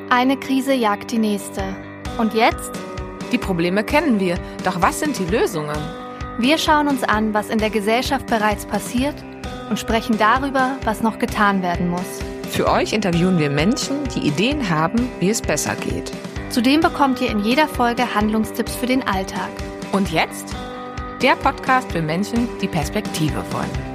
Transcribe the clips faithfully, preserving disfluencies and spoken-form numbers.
Eine Krise jagt die nächste. Und jetzt? Die Probleme kennen wir, doch was sind die Lösungen? Wir schauen uns an, was in der Gesellschaft bereits passiert und sprechen darüber, was noch getan werden muss. Für euch interviewen wir Menschen, die Ideen haben, wie es besser geht. Zudem bekommt ihr in jeder Folge Handlungstipps für den Alltag. Und jetzt? Der Podcast für Menschen, die Perspektive wollen.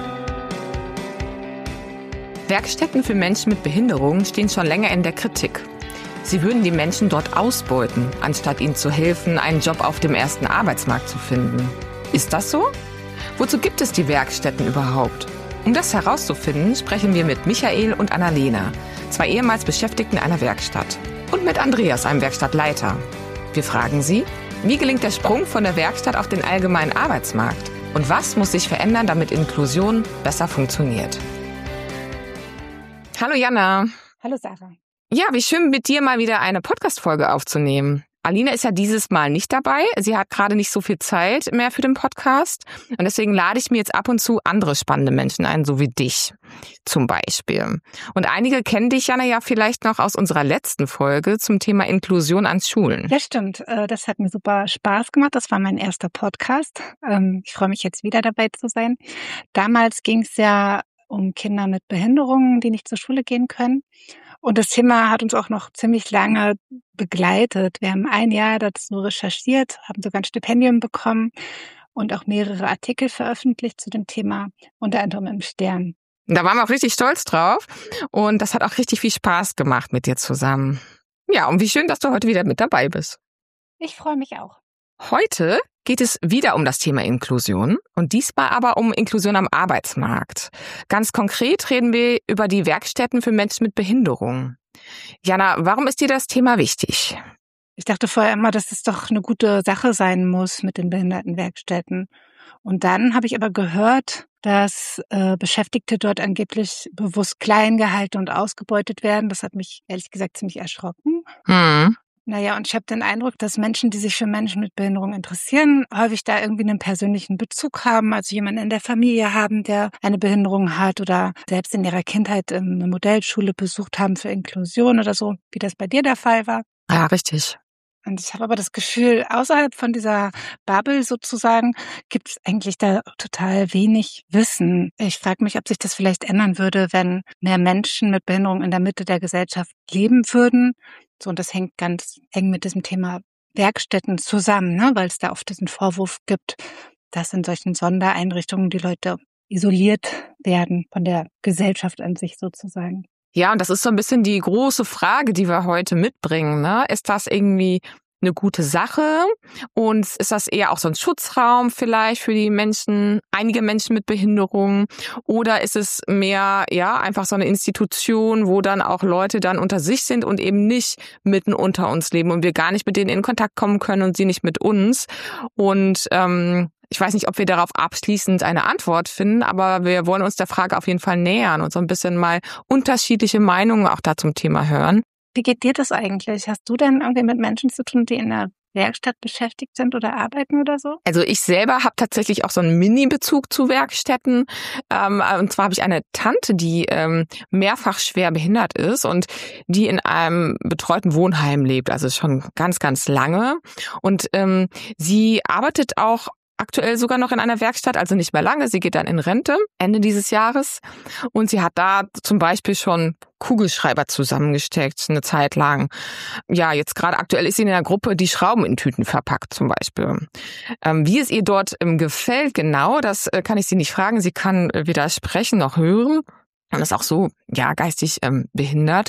Werkstätten für Menschen mit Behinderungen stehen schon länger in der Kritik. Sie würden die Menschen dort ausbeuten, anstatt ihnen zu helfen, einen Job auf dem ersten Arbeitsmarkt zu finden. Ist das so? Wozu gibt es die Werkstätten überhaupt? Um das herauszufinden, sprechen wir mit Michael und Annalena, zwei ehemals Beschäftigten einer Werkstatt. Und mit Andreas, einem Werkstattleiter. Wir fragen sie, wie gelingt der Sprung von der Werkstatt auf den allgemeinen Arbeitsmarkt? Und was muss sich verändern, damit Inklusion besser funktioniert? Hallo Jana. Hallo Sarah. Ja, wie schön, mit dir mal wieder eine Podcast-Folge aufzunehmen. Alina ist ja dieses Mal nicht dabei. Sie hat gerade nicht so viel Zeit mehr für den Podcast. Und deswegen lade ich mir jetzt ab und zu andere spannende Menschen ein, so wie dich zum Beispiel. Und einige kennen dich, Jana, ja vielleicht noch aus unserer letzten Folge zum Thema Inklusion an Schulen. Ja, stimmt. Das hat mir super Spaß gemacht. Das war mein erster Podcast. Ich freue mich jetzt wieder dabei zu sein. Damals ging es ja um Kinder mit Behinderungen, die nicht zur Schule gehen können. Und das Thema hat uns auch noch ziemlich lange begleitet. Wir haben ein Jahr dazu recherchiert, haben sogar ein Stipendium bekommen und auch mehrere Artikel veröffentlicht zu dem Thema, unter anderem im Stern. Da waren wir auch richtig stolz drauf und das hat auch richtig viel Spaß gemacht mit dir zusammen. Ja, und wie schön, dass du heute wieder mit dabei bist. Ich freue mich auch. Heute geht es wieder um das Thema Inklusion und diesmal aber um Inklusion am Arbeitsmarkt. Ganz konkret reden wir über die Werkstätten für Menschen mit Behinderung. Jana, warum ist dir das Thema wichtig? Ich dachte vorher immer, dass es doch eine gute Sache sein muss mit den Behindertenwerkstätten. Und dann habe ich aber gehört, dass äh, Beschäftigte dort angeblich bewusst klein gehalten und ausgebeutet werden. Das hat mich ehrlich gesagt ziemlich erschrocken. Hm. Naja, und ich habe den Eindruck, dass Menschen, die sich für Menschen mit Behinderung interessieren, häufig da irgendwie einen persönlichen Bezug haben, also jemanden in der Familie haben, der eine Behinderung hat oder selbst in ihrer Kindheit eine Modellschule besucht haben für Inklusion oder so, wie das bei dir der Fall war. Ja, richtig. Und ich habe aber das Gefühl, außerhalb von dieser Bubble sozusagen gibt es eigentlich da total wenig Wissen. Ich frage mich, ob sich das vielleicht ändern würde, wenn mehr Menschen mit Behinderung in der Mitte der Gesellschaft leben würden. So, und das hängt ganz eng mit diesem Thema Werkstätten zusammen, ne? Weil es da oft diesen Vorwurf gibt, dass in solchen Sondereinrichtungen die Leute isoliert werden von der Gesellschaft an sich sozusagen. Ja, und das ist so ein bisschen die große Frage, die wir heute mitbringen, ne? Ist das irgendwie eine gute Sache? Und ist das eher auch so ein Schutzraum vielleicht für die Menschen, einige Menschen mit Behinderung? Oder ist es mehr, ja, einfach so eine Institution, wo dann auch Leute dann unter sich sind und eben nicht mitten unter uns leben und wir gar nicht mit denen in Kontakt kommen können und sie nicht mit uns? Und ähm, ich weiß nicht, ob wir darauf abschließend eine Antwort finden, aber wir wollen uns der Frage auf jeden Fall nähern und so ein bisschen mal unterschiedliche Meinungen auch da zum Thema hören. Wie geht dir das eigentlich? Hast du denn irgendwie mit Menschen zu tun, die in der Werkstatt beschäftigt sind oder arbeiten oder so? Also ich selber habe tatsächlich auch so einen Mini-Bezug zu Werkstätten. Ähm, und zwar habe ich eine Tante, die ähm, mehrfach schwer behindert ist und die in einem betreuten Wohnheim lebt, also schon ganz, ganz lange. Und ähm, sie arbeitet auch aktuell sogar noch in einer Werkstatt, also nicht mehr lange. Sie geht dann in Rente Ende dieses Jahres und sie hat da zum Beispiel schon Kugelschreiber zusammengesteckt, eine Zeit lang. Ja, jetzt gerade aktuell ist sie in einer Gruppe, die Schrauben in Tüten verpackt zum Beispiel. Ähm, wie es ihr dort ähm, gefällt genau, das äh, kann ich sie nicht fragen. Sie kann äh, weder sprechen noch hören und ist auch so, ja, geistig ähm, behindert.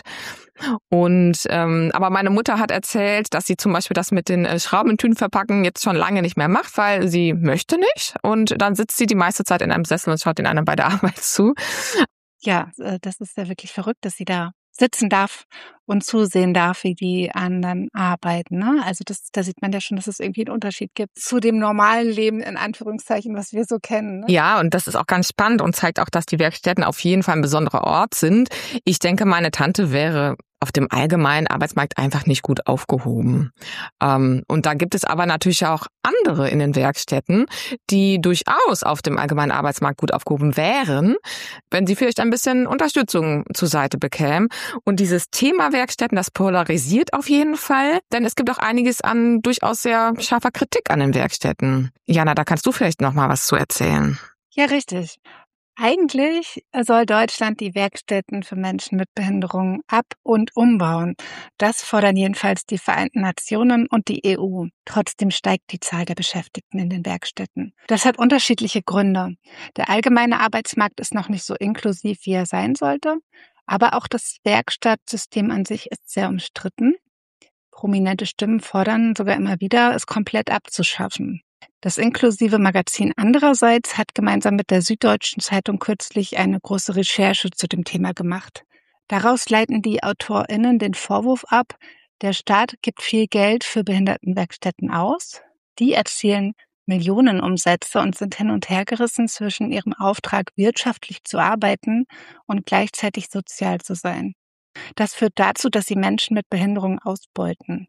Und ähm, aber meine Mutter hat erzählt, dass sie zum Beispiel das mit den äh, Schrauben in Tüten verpacken jetzt schon lange nicht mehr macht, weil sie möchte nicht. Und dann sitzt sie die meiste Zeit in einem Sessel und schaut den anderen bei der Arbeit zu. Ja, das ist ja wirklich verrückt, dass sie da sitzen darf und zusehen darf, wie die anderen arbeiten. Ne? Also das, da sieht man ja schon, dass es irgendwie einen Unterschied gibt zu dem normalen Leben, in Anführungszeichen, was wir so kennen. Ne? Ja, und das ist auch ganz spannend und zeigt auch, dass die Werkstätten auf jeden Fall ein besonderer Ort sind. Ich denke, meine Tante wäre auf dem allgemeinen Arbeitsmarkt einfach nicht gut aufgehoben. Ähm, und da gibt es aber natürlich auch andere in den Werkstätten, die durchaus auf dem allgemeinen Arbeitsmarkt gut aufgehoben wären, wenn sie vielleicht ein bisschen Unterstützung zur Seite bekämen. Und dieses Thema Werkstätten, das polarisiert auf jeden Fall, denn es gibt auch einiges an durchaus sehr scharfer Kritik an den Werkstätten. Jana, da kannst du vielleicht noch mal was zu erzählen. Ja, richtig. Eigentlich soll Deutschland die Werkstätten für Menschen mit Behinderungen ab- und umbauen. Das fordern jedenfalls die Vereinten Nationen und die E U. Trotzdem steigt die Zahl der Beschäftigten in den Werkstätten. Das hat unterschiedliche Gründe. Der allgemeine Arbeitsmarkt ist noch nicht so inklusiv, wie er sein sollte. Aber auch das Werkstattsystem an sich ist sehr umstritten. Prominente Stimmen fordern sogar immer wieder, es komplett abzuschaffen. Das inklusive Magazin andererseits hat gemeinsam mit der Süddeutschen Zeitung kürzlich eine große Recherche zu dem Thema gemacht. Daraus leiten die AutorInnen den Vorwurf ab, der Staat gibt viel Geld für Behindertenwerkstätten aus. Die erzielen Millionenumsätze und sind hin und her gerissen zwischen ihrem Auftrag, wirtschaftlich zu arbeiten und gleichzeitig sozial zu sein. Das führt dazu, dass sie Menschen mit Behinderungen ausbeuten.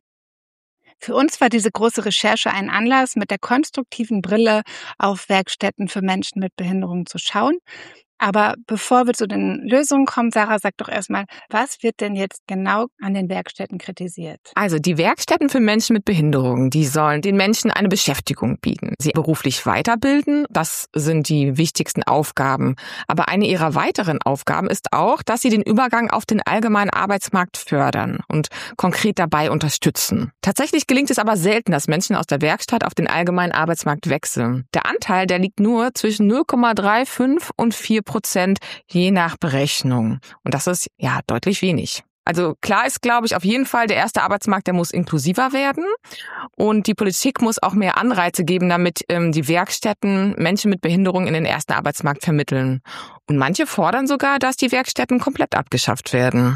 Für uns war diese große Recherche ein Anlass, mit der konstruktiven Brille auf Werkstätten für Menschen mit Behinderungen zu schauen. Aber bevor wir zu den Lösungen kommen, Sarah, sag doch erstmal, was wird denn jetzt genau an den Werkstätten kritisiert? Also die Werkstätten für Menschen mit Behinderungen, die sollen den Menschen eine Beschäftigung bieten, sie beruflich weiterbilden, das sind die wichtigsten Aufgaben. Aber eine ihrer weiteren Aufgaben ist auch, dass sie den Übergang auf den allgemeinen Arbeitsmarkt fördern und konkret dabei unterstützen. Tatsächlich gelingt es aber selten, dass Menschen aus der Werkstatt auf den allgemeinen Arbeitsmarkt wechseln. Der Anteil, der liegt nur zwischen null Komma fünfunddreißig und vier Prozent je nach Berechnung. Und das ist ja deutlich wenig. Also klar ist, glaube ich, auf jeden Fall, der erste Arbeitsmarkt, der muss inklusiver werden. Und die Politik muss auch mehr Anreize geben, damit ähm, die Werkstätten Menschen mit Behinderung in den ersten Arbeitsmarkt vermitteln. Und manche fordern sogar, dass die Werkstätten komplett abgeschafft werden.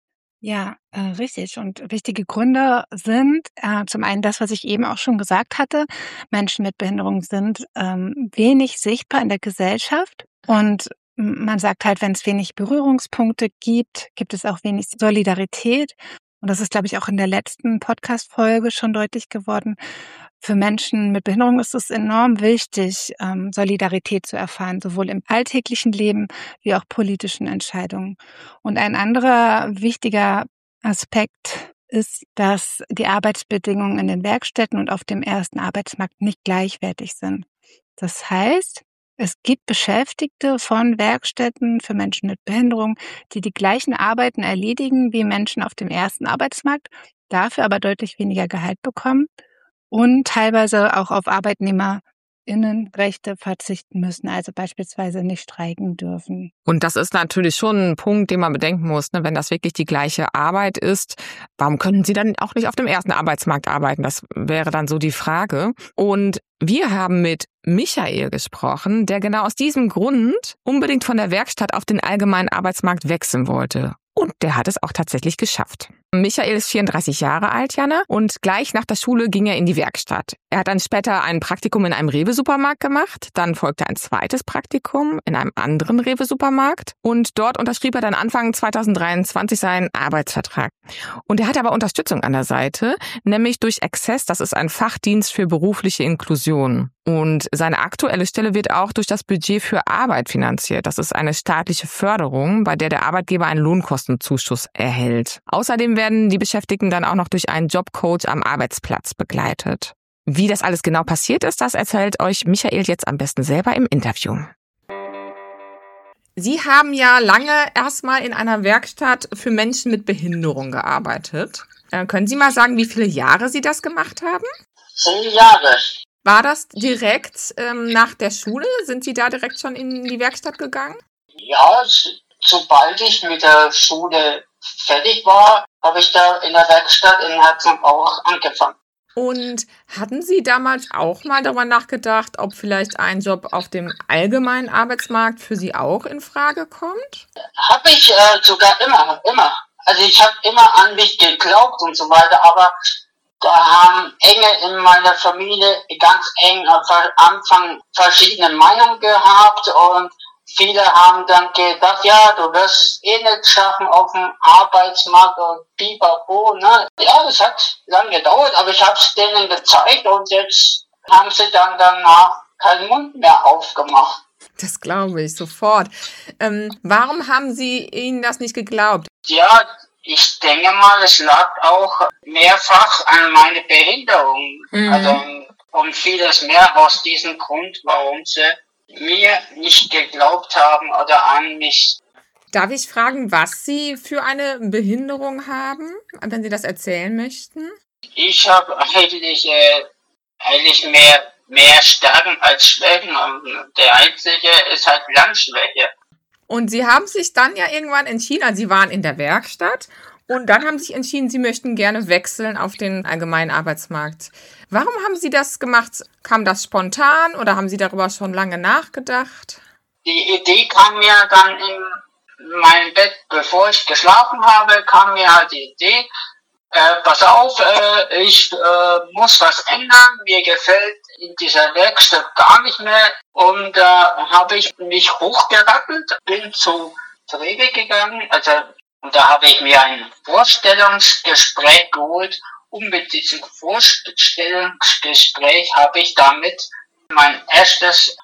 Ja, äh, richtig. Und wichtige Gründe sind äh, zum einen das, was ich eben auch schon gesagt hatte. Menschen mit Behinderung sind ähm, wenig sichtbar in der Gesellschaft. Und man sagt halt, wenn es wenig Berührungspunkte gibt, gibt es auch wenig Solidarität. Und das ist, glaube ich, auch in der letzten Podcast-Folge schon deutlich geworden. Für Menschen mit Behinderung ist es enorm wichtig, ähm, Solidarität zu erfahren, sowohl im alltäglichen Leben wie auch politischen Entscheidungen. Und ein anderer wichtiger Aspekt ist, dass die Arbeitsbedingungen in den Werkstätten und auf dem ersten Arbeitsmarkt nicht gleichwertig sind. Das heißt, es gibt Beschäftigte von Werkstätten für Menschen mit Behinderung, die die gleichen Arbeiten erledigen wie Menschen auf dem ersten Arbeitsmarkt, dafür aber deutlich weniger Gehalt bekommen und teilweise auch auf ArbeitnehmerInnenrechte verzichten müssen, also beispielsweise nicht streiken dürfen. Und das ist natürlich schon ein Punkt, den man bedenken muss, ne? Wenn das wirklich die gleiche Arbeit ist, warum können sie dann auch nicht auf dem ersten Arbeitsmarkt arbeiten? Das wäre dann so die Frage. Und wir haben mit Michael gesprochen, der genau aus diesem Grund unbedingt von der Werkstatt auf den allgemeinen Arbeitsmarkt wechseln wollte. Und der hat es auch tatsächlich geschafft. Michael ist vierunddreißig Jahre alt, Jana, und gleich nach der Schule ging er in die Werkstatt. Er hat dann später ein Praktikum in einem Rewe-Supermarkt gemacht, dann folgte ein zweites Praktikum in einem anderen Rewe-Supermarkt und dort unterschrieb er dann Anfang zweitausenddreiundzwanzig seinen Arbeitsvertrag. Und er hat aber Unterstützung an der Seite, nämlich durch Access, das ist ein Fachdienst für berufliche Inklusion. Und seine aktuelle Stelle wird auch durch das Budget für Arbeit finanziert. Das ist eine staatliche Förderung, bei der der Arbeitgeber einen Lohnkostenzuschuss erhält. Außerdem werden die Beschäftigten dann auch noch durch einen Jobcoach am Arbeitsplatz begleitet. Wie das alles genau passiert ist, das erzählt euch Michael jetzt am besten selber im Interview. Sie haben ja lange erstmal in einer Werkstatt für Menschen mit Behinderung gearbeitet. Äh, können Sie mal sagen, wie viele Jahre Sie das gemacht haben? Zehn Jahre. War das direkt ähm, nach der Schule? Sind Sie da direkt schon in die Werkstatt gegangen? Ja, sobald ich mit der Schule fertig war, habe ich da in der Werkstatt in Herzogenaurach auch angefangen. Und hatten Sie damals auch mal darüber nachgedacht, ob vielleicht ein Job auf dem allgemeinen Arbeitsmarkt für Sie auch in Frage kommt? Habe ich äh, sogar immer, immer. Also ich habe immer an mich geglaubt und so weiter, aber da haben enge in meiner Familie ganz eng am Anfang verschiedene Meinungen gehabt und viele haben dann gedacht, ja, du wirst es eh nicht schaffen auf dem Arbeitsmarkt und pipapo, ne? Ja, das hat lange gedauert, aber ich habe es denen gezeigt und jetzt haben sie dann danach keinen Mund mehr aufgemacht. Das glaube ich sofort. Ähm, warum haben Sie ihnen das nicht geglaubt? Ja, ich denke mal, es lag auch mehrfach an meine Behinderung. Mhm. Also und vieles mehr aus diesem Grund, warum sie mir nicht geglaubt haben oder an mich. Darf ich fragen, was Sie für eine Behinderung haben, wenn Sie das erzählen möchten? Ich habe eigentlich, äh, eigentlich mehr, mehr Stärken als Schwächen. Und der einzige ist halt Lernschwäche. Und Sie haben sich dann ja irgendwann entschieden, also Sie waren in der Werkstatt und dann haben Sie sich entschieden, Sie möchten gerne wechseln auf den allgemeinen Arbeitsmarkt. Warum haben Sie das gemacht? Kam das spontan oder haben Sie darüber schon lange nachgedacht? Die Idee kam mir dann in meinem Bett, bevor ich geschlafen habe, kam mir halt die Idee, äh, pass auf, äh, ich äh, muss was ändern, mir gefällt in dieser Werkstatt gar nicht mehr und da äh, habe ich mich hochgerappelt, bin zu Rewe gegangen, also und da habe ich mir ein Vorstellungsgespräch geholt und mit diesem Vorstellungsgespräch habe ich damit mein erstes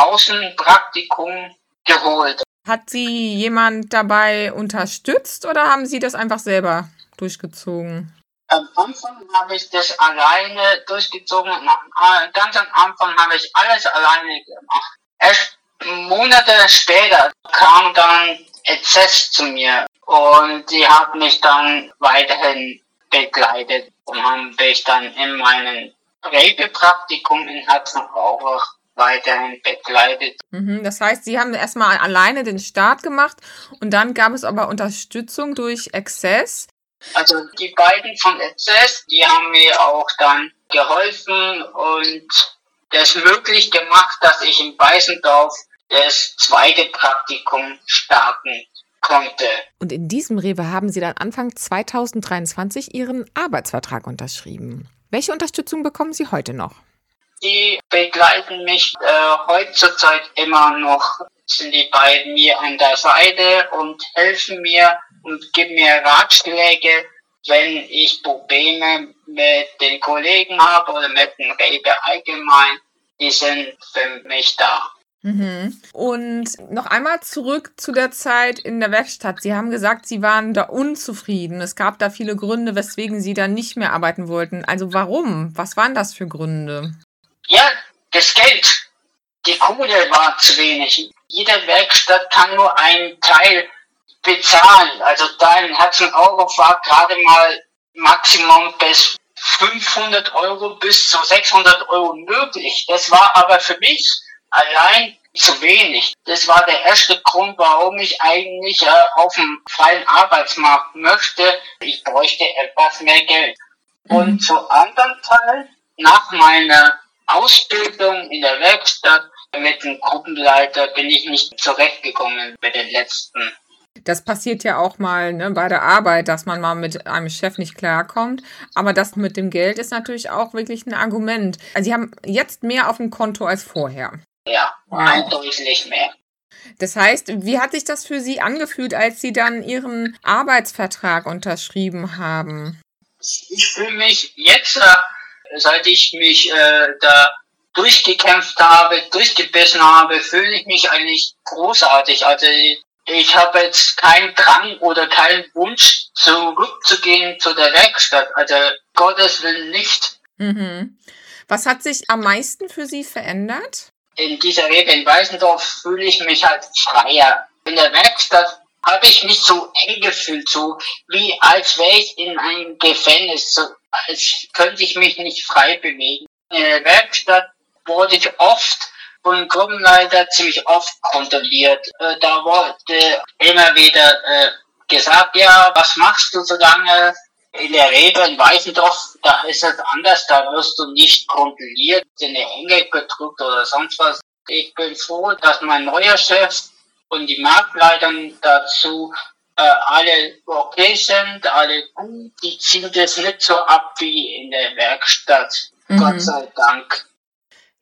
Außenpraktikum geholt. Hat Sie jemand dabei unterstützt oder haben Sie das einfach selber durchgezogen? Am Anfang habe ich das alleine durchgezogen. Ganz am Anfang habe ich alles alleine gemacht. Erst Monate später kam dann Access zu mir und die hat mich dann weiterhin begleitet und haben mich dann in meinem Rewe-Praktikum in Herzogenaurach weiterhin begleitet. Mhm, das heißt, Sie haben erstmal alleine den Start gemacht und dann gab es aber Unterstützung durch Access. Also die beiden von Access, die haben mir auch dann geholfen und das möglich gemacht, dass ich in Beißendorf das zweite Praktikum starten konnte. Und in diesem Rewe haben Sie dann Anfang zwanzig dreiundzwanzig Ihren Arbeitsvertrag unterschrieben. Welche Unterstützung bekommen Sie heute noch? Die begleiten mich äh, heutzutage immer noch, sind die beiden mir an der Seite und helfen mir und geben mir Ratschläge, wenn ich Probleme mit den Kollegen habe oder mit dem Rewe allgemein. Die sind für mich da. Mhm. Und noch einmal zurück zu der Zeit in der Werkstatt. Sie haben gesagt, Sie waren da unzufrieden. Es gab da viele Gründe, weswegen Sie da nicht mehr arbeiten wollten. Also warum? Was waren das für Gründe? Ja, das Geld. Die Kohle war zu wenig. Jede Werkstatt kann nur einen Teil bezahlen. Also da in Herzogenaurach war gerade mal Maximum bis fünfhundert Euro bis zu sechshundert Euro möglich. Das war aber für mich allein zu wenig. Das war der erste Grund, warum ich eigentlich äh, auf dem freien Arbeitsmarkt möchte. Ich bräuchte etwas mehr Geld. Mhm. Und zu anderen Teil, nach meiner Ausbildung in der Werkstatt mit dem Gruppenleiter bin ich nicht zurechtgekommen mit den letzten. Das passiert ja auch mal, ne, bei der Arbeit, dass man mal mit einem Chef nicht klarkommt. Aber das mit dem Geld ist natürlich auch wirklich ein Argument. Also Sie haben jetzt mehr auf dem Konto als vorher. Ja, eindeutig mehr. Das heißt, wie hat sich das für Sie angefühlt, als Sie dann Ihren Arbeitsvertrag unterschrieben haben? Ich fühle mich jetzt, seit ich mich äh, da durchgekämpft habe, durchgebissen habe, fühle ich mich eigentlich großartig. Also ich habe jetzt keinen Drang oder keinen Wunsch, zurückzugehen zu der Werkstatt. Also Gottes Willen nicht. Mhm. Was hat sich am meisten für Sie verändert? In dieser Rewe in Weißendorf fühle ich mich halt freier. In der Werkstatt habe ich mich so eng gefühlt, so wie als wäre ich in einem Gefängnis, so als könnte ich mich nicht frei bewegen. In der Werkstatt wurde ich oft von dem Gruppenleiter ziemlich oft kontrolliert. Äh, da wurde immer wieder äh, gesagt, ja, was machst du so lange? In der Rewe in Weißendorf, da ist es anders, da wirst du nicht kontrolliert, in die Enge gedrückt oder sonst was. Ich bin froh, dass mein neuer Chef und die Marktleiter dazu äh, alle okay sind, alle gut. Die ziehen das nicht so ab wie in der Werkstatt, mhm. Gott sei Dank.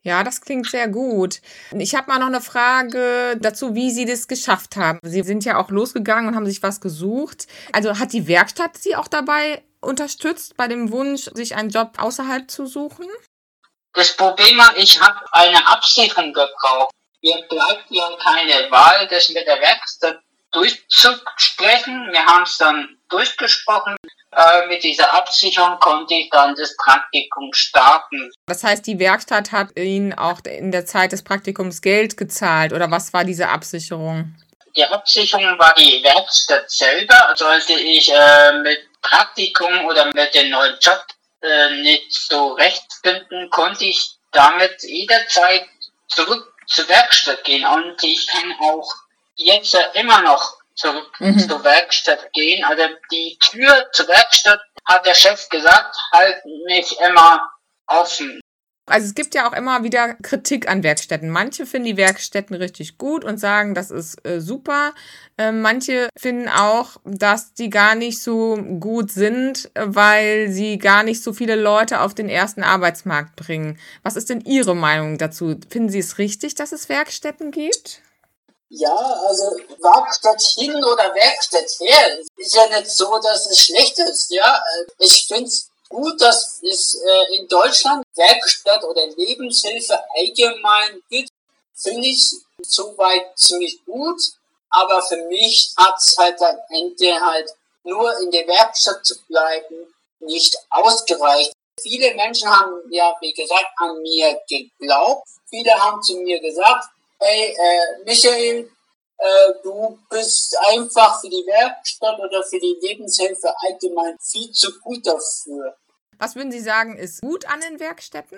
Ja, das klingt sehr gut. Ich habe mal noch eine Frage dazu, wie Sie das geschafft haben. Sie sind ja auch losgegangen und haben sich was gesucht. Also hat die Werkstatt Sie auch dabei unterstützt, bei dem Wunsch, sich einen Job außerhalb zu suchen? Das Problem war, ich habe eine Absicherung gebraucht. Mir bleibt ja keine Wahl, das mit der Werkstatt durchzusprechen. Wir haben es dann durchgesprochen. Äh, mit dieser Absicherung konnte ich dann das Praktikum starten. Das heißt, die Werkstatt hat Ihnen auch in der Zeit des Praktikums Geld gezahlt, oder was war diese Absicherung? Die Absicherung war die Werkstatt selber. Sollte ich äh, mit Praktikum oder mit dem neuen Job äh, nicht so recht finden, konnte ich damit jederzeit zurück zur Werkstatt gehen. Und ich kann auch jetzt äh, immer noch zurück mhm. zur Werkstatt gehen. Also die Tür zur Werkstatt, hat der Chef gesagt, halt mich immer offen. Also es gibt ja auch immer wieder Kritik an Werkstätten. Manche finden die Werkstätten richtig gut und sagen, das ist äh, super. Äh, manche finden auch, dass die gar nicht so gut sind, weil sie gar nicht so viele Leute auf den ersten Arbeitsmarkt bringen. Was ist denn Ihre Meinung dazu? Finden Sie es richtig, dass es Werkstätten gibt? Ja, also Werkstatt hin oder Werkstatt her, ist ja nicht so, dass es schlecht ist. Ja, ich finde es gut, dass es äh, in Deutschland Werkstatt oder Lebenshilfe allgemein gibt. Finde ich soweit ziemlich gut, aber für mich hat es halt am Ende halt nur in der Werkstatt zu bleiben nicht ausgereicht. Viele Menschen haben ja, wie gesagt, an mir geglaubt. Viele haben zu mir gesagt, hey, äh, Michael, äh, du bist einfach für die Werkstatt oder für die Lebenshilfe allgemein viel zu gut dafür. Was würden Sie sagen, ist gut an den Werkstätten?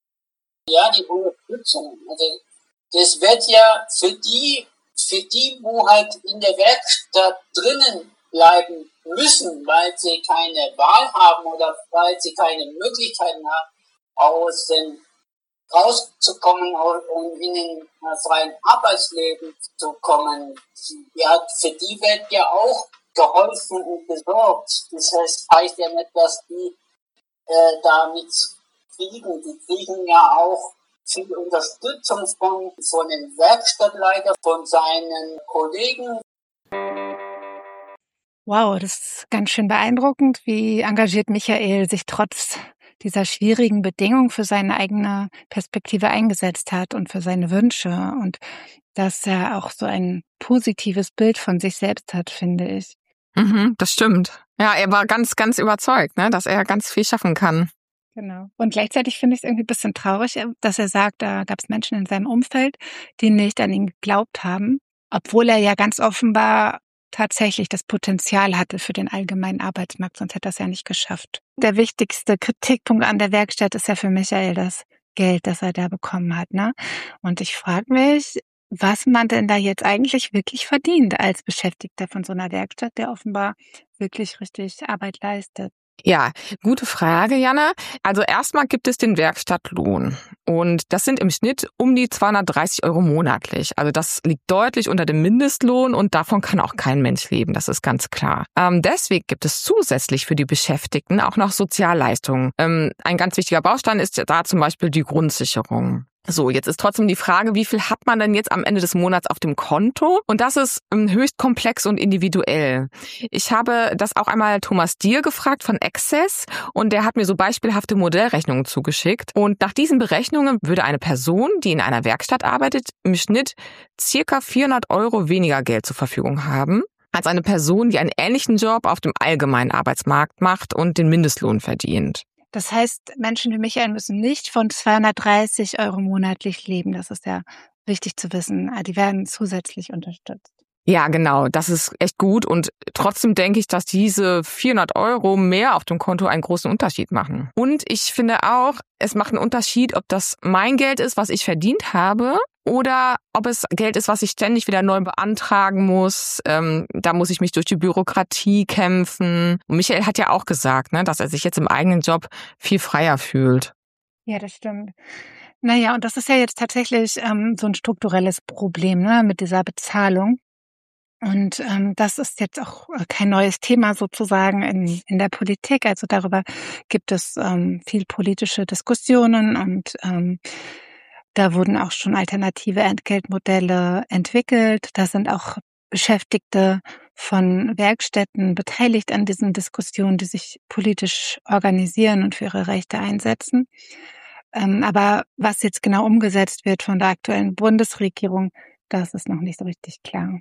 Ja, die Unterstützung. Also, das wird ja für die, für die, wo halt in der Werkstatt drinnen bleiben müssen, weil sie keine Wahl haben oder weil sie keine Möglichkeiten haben, aus dem rauszukommen und in den freien Arbeitsleben zu kommen. Ja, für die wird ja auch geholfen und gesorgt. Das heißt, heißt ja nicht, dass die äh, da nichts kriegen. Die kriegen ja auch viel Unterstützung von, von dem Werkstattleiter, von seinen Kollegen. Wow, das ist ganz schön beeindruckend, wie engagiert Michael sich trotz dieser schwierigen Bedingungen für seine eigene Perspektive eingesetzt hat und für seine Wünsche, und dass er auch so ein positives Bild von sich selbst hat, finde ich. Mhm, das stimmt. Ja, er war ganz, ganz überzeugt, ne, dass er ganz viel schaffen kann. Genau. Und gleichzeitig finde ich es irgendwie ein bisschen traurig, dass er sagt, da gab es Menschen in seinem Umfeld, die nicht an ihn geglaubt haben, obwohl er ja ganz offenbar tatsächlich das Potenzial hatte für den allgemeinen Arbeitsmarkt, sonst hätte er es ja nicht geschafft. Der wichtigste Kritikpunkt an der Werkstatt ist ja für Michael das Geld, das er da bekommen hat, ne? Und ich frage mich, was man denn da jetzt eigentlich wirklich verdient als Beschäftigter von so einer Werkstatt, der offenbar wirklich richtig Arbeit leistet. Ja, gute Frage, Jana. Also erstmal gibt es den Werkstattlohn und das sind im Schnitt um die zweihundertdreißig Euro monatlich. Also das liegt deutlich unter dem Mindestlohn und davon kann auch kein Mensch leben, das ist ganz klar. Ähm, deswegen gibt es zusätzlich für die Beschäftigten auch noch Sozialleistungen. Ähm, ein ganz wichtiger Baustein ist da zum Beispiel die Grundsicherung. So, jetzt ist trotzdem die Frage, wie viel hat man denn jetzt am Ende des Monats auf dem Konto? Und das ist ähm, höchst komplex und individuell. Ich habe das auch einmal Thomas Dier gefragt von Access und der hat mir so beispielhafte Modellrechnungen zugeschickt. Und nach diesen Berechnungen würde eine Person, die in einer Werkstatt arbeitet, im Schnitt circa vierhundert Euro weniger Geld zur Verfügung haben als eine Person, die einen ähnlichen Job auf dem allgemeinen Arbeitsmarkt macht und den Mindestlohn verdient. Das heißt, Menschen wie Michael müssen nicht von zweihundertdreißig Euro monatlich leben. Das ist ja wichtig zu wissen. Die werden zusätzlich unterstützt. Ja, genau. Das ist echt gut. Und trotzdem denke ich, dass diese vierhundert Euro mehr auf dem Konto einen großen Unterschied machen. Und ich finde auch, es macht einen Unterschied, ob das mein Geld ist, was ich verdient habe, oder ob es Geld ist, was ich ständig wieder neu beantragen muss. Ähm, da muss ich mich durch die Bürokratie kämpfen. Und Michael hat ja auch gesagt, ne, dass er sich jetzt im eigenen Job viel freier fühlt. Ja, das stimmt. Naja, und das ist ja jetzt tatsächlich ähm, so ein strukturelles Problem, ne, mit dieser Bezahlung. Und ähm, das ist jetzt auch kein neues Thema sozusagen in, in der Politik. Also darüber gibt es ähm, viel politische Diskussionen und ähm, Da wurden auch schon alternative Entgeltmodelle entwickelt. Da sind auch Beschäftigte von Werkstätten beteiligt an diesen Diskussionen, die sich politisch organisieren und für ihre Rechte einsetzen. Ähm, aber was jetzt genau umgesetzt wird von der aktuellen Bundesregierung, das ist noch nicht so richtig klar.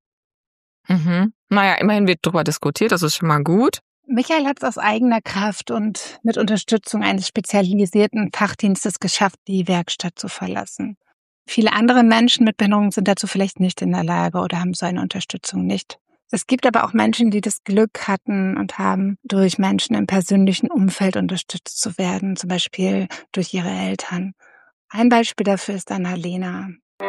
Mhm. Naja, immerhin wird darüber diskutiert, das ist schon mal gut. Michael hat es aus eigener Kraft und mit Unterstützung eines spezialisierten Fachdienstes geschafft, die Werkstatt zu verlassen. Viele andere Menschen mit Behinderung sind dazu vielleicht nicht in der Lage oder haben so eine Unterstützung nicht. Es gibt aber auch Menschen, die das Glück hatten und haben, durch Menschen im persönlichen Umfeld unterstützt zu werden, zum Beispiel durch ihre Eltern. Ein Beispiel dafür ist Annalena.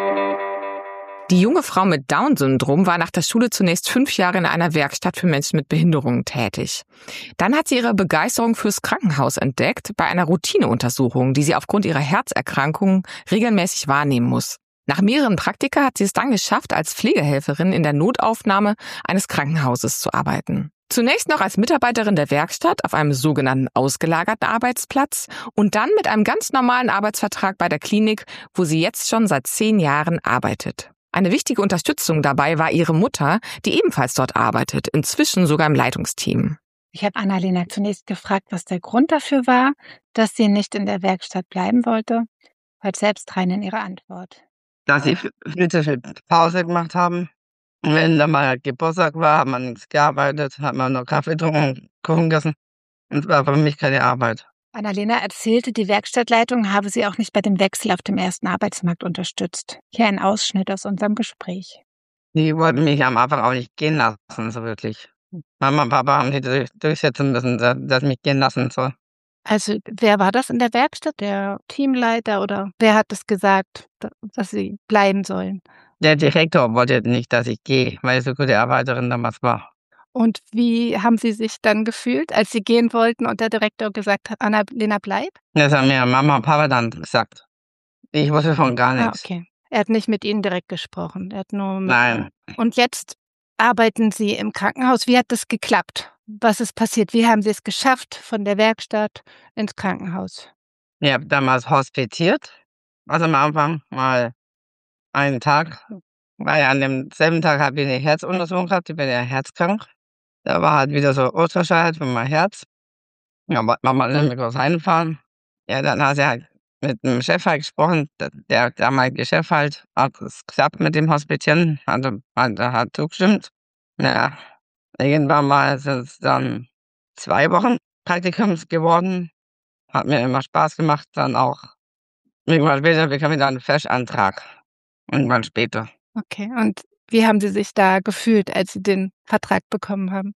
Die junge Frau mit Down-Syndrom war nach der Schule zunächst fünf Jahre in einer Werkstatt für Menschen mit Behinderungen tätig. Dann hat sie ihre Begeisterung fürs Krankenhaus entdeckt, bei einer Routineuntersuchung, die sie aufgrund ihrer Herzerkrankung regelmäßig wahrnehmen muss. Nach mehreren Praktika hat sie es dann geschafft, als Pflegehelferin in der Notaufnahme eines Krankenhauses zu arbeiten. Zunächst noch als Mitarbeiterin der Werkstatt auf einem sogenannten ausgelagerten Arbeitsplatz und dann mit einem ganz normalen Arbeitsvertrag bei der Klinik, wo sie jetzt schon seit zehn Jahren arbeitet. Eine wichtige Unterstützung dabei war ihre Mutter, die ebenfalls dort arbeitet, inzwischen sogar im Leitungsteam. Ich habe Annalena zunächst gefragt, was der Grund dafür war, dass sie nicht in der Werkstatt bleiben wollte. Hört selbst rein in ihre Antwort. Dass sie viel zu viel Pause gemacht haben. Wenn dann mal Geburtstag war, hat man nichts gearbeitet, hat man nur Kaffee getrunken, Kuchen gegessen. Und es war für mich keine Arbeit. Annalena erzählte, die Werkstattleitung habe sie auch nicht bei dem Wechsel auf dem ersten Arbeitsmarkt unterstützt. Hier ein Ausschnitt aus unserem Gespräch. Die wollten mich am Anfang auch nicht gehen lassen, so wirklich. Mama und Papa haben die durch, durchsetzen müssen, dass, dass mich gehen lassen soll. Also wer war das in der Werkstatt? Der Teamleiter oder wer hat das gesagt, dass sie bleiben sollen? Der Direktor wollte nicht, dass ich gehe, weil ich so gute Arbeiterin damals war. Und wie haben Sie sich dann gefühlt, als Sie gehen wollten und der Direktor gesagt hat, Annalena, bleib? Das haben mir Mama und Papa dann gesagt. Ich wusste von gar Ah, nichts. okay. Er hat nicht mit Ihnen direkt gesprochen. Er hat nur mit Nein. Und jetzt arbeiten Sie im Krankenhaus. Wie hat das geklappt? Was ist passiert? Wie haben Sie es geschafft von der Werkstatt ins Krankenhaus? Ich habe damals hospitiert. Also am Anfang mal einen Tag, weil an demselben Tag habe ich eine Herzuntersuchung gehabt. Ich bin ja herzkrank. Da war halt wieder so Ultraschall für mein Herz. Ja, wollte man mal nicht kurz reinfahren. Ja, dann hat er halt mit dem Chef halt gesprochen. Der, der damalige Chef halt hat es geklappt mit dem Hospitieren. Hat, hat, hat zugestimmt. Ja, irgendwann mal sind es dann zwei Wochen Praktikums geworden. Hat mir immer Spaß gemacht. Dann auch irgendwann später bekam ich dann einen Festantrag. Irgendwann später. Okay, und wie haben Sie sich da gefühlt, als Sie den Vertrag bekommen haben?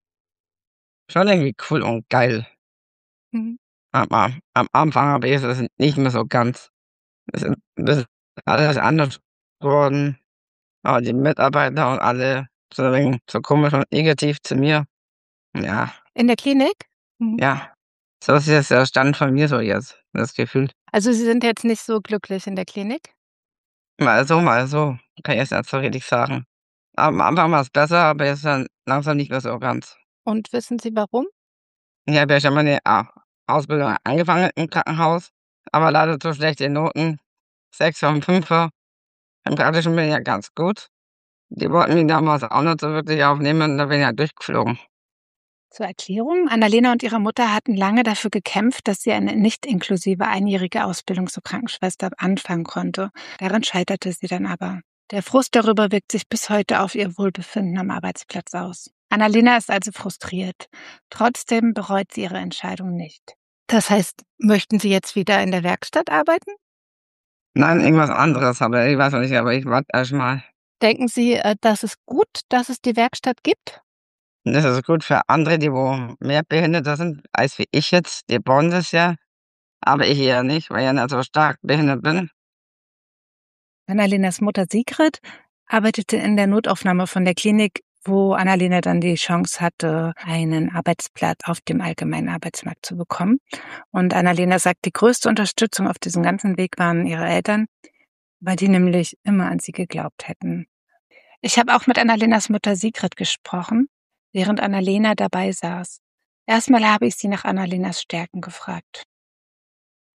Schon irgendwie cool und geil. Mhm. Aber am Anfang habe ich es nicht mehr so ganz. Es ist das ist alles anders geworden. Aber die Mitarbeiter und alle so ein wenig so komisch und negativ zu mir. Ja, In der Klinik? Mhm. ja. So ist jetzt der Stand von mir so jetzt, das Gefühl. Also Sie sind jetzt nicht so glücklich in der Klinik? Mal so, mal so, kann ich jetzt nicht so richtig sagen. Am Anfang war es besser, aber jetzt dann langsam nicht mehr so ganz. Und wissen Sie warum? Ich habe ja schon meine A Ausbildung angefangen im Krankenhaus, aber leider zu schlechte Noten. Sechser und Fünfer. Im Praktischen bin ich ja ganz gut. Die wollten mich damals auch nicht so wirklich aufnehmen, da bin ich halt durchgeflogen. Zur Erklärung, Annalena und ihre Mutter hatten lange dafür gekämpft, dass sie eine nicht inklusive einjährige Ausbildung zur Krankenschwester anfangen konnte. Daran scheiterte sie dann aber. Der Frust darüber wirkt sich bis heute auf ihr Wohlbefinden am Arbeitsplatz aus. Annalena ist also frustriert. Trotzdem bereut sie ihre Entscheidung nicht. Das heißt, möchten Sie jetzt wieder in der Werkstatt arbeiten? Nein, irgendwas anderes, aber ich weiß noch nicht, aber ich warte erst mal. Denken Sie, äh, dass es gut, dass es die Werkstatt gibt? Das ist gut für andere, die wo mehr Behinderte sind, als wie ich jetzt. Die brauchen das ja, aber ich eher nicht, weil ich ja nicht so stark behindert bin. Annalenas Mutter Sigrid arbeitete in der Notaufnahme von der Klinik, wo Annalena dann die Chance hatte, einen Arbeitsplatz auf dem allgemeinen Arbeitsmarkt zu bekommen. Und Annalena sagt, die größte Unterstützung auf diesem ganzen Weg waren ihre Eltern, weil die nämlich immer an sie geglaubt hätten. Ich habe auch mit Annalenas Mutter Sigrid gesprochen, während Annalena dabei saß. Erstmal habe ich sie nach Annalenas Stärken gefragt.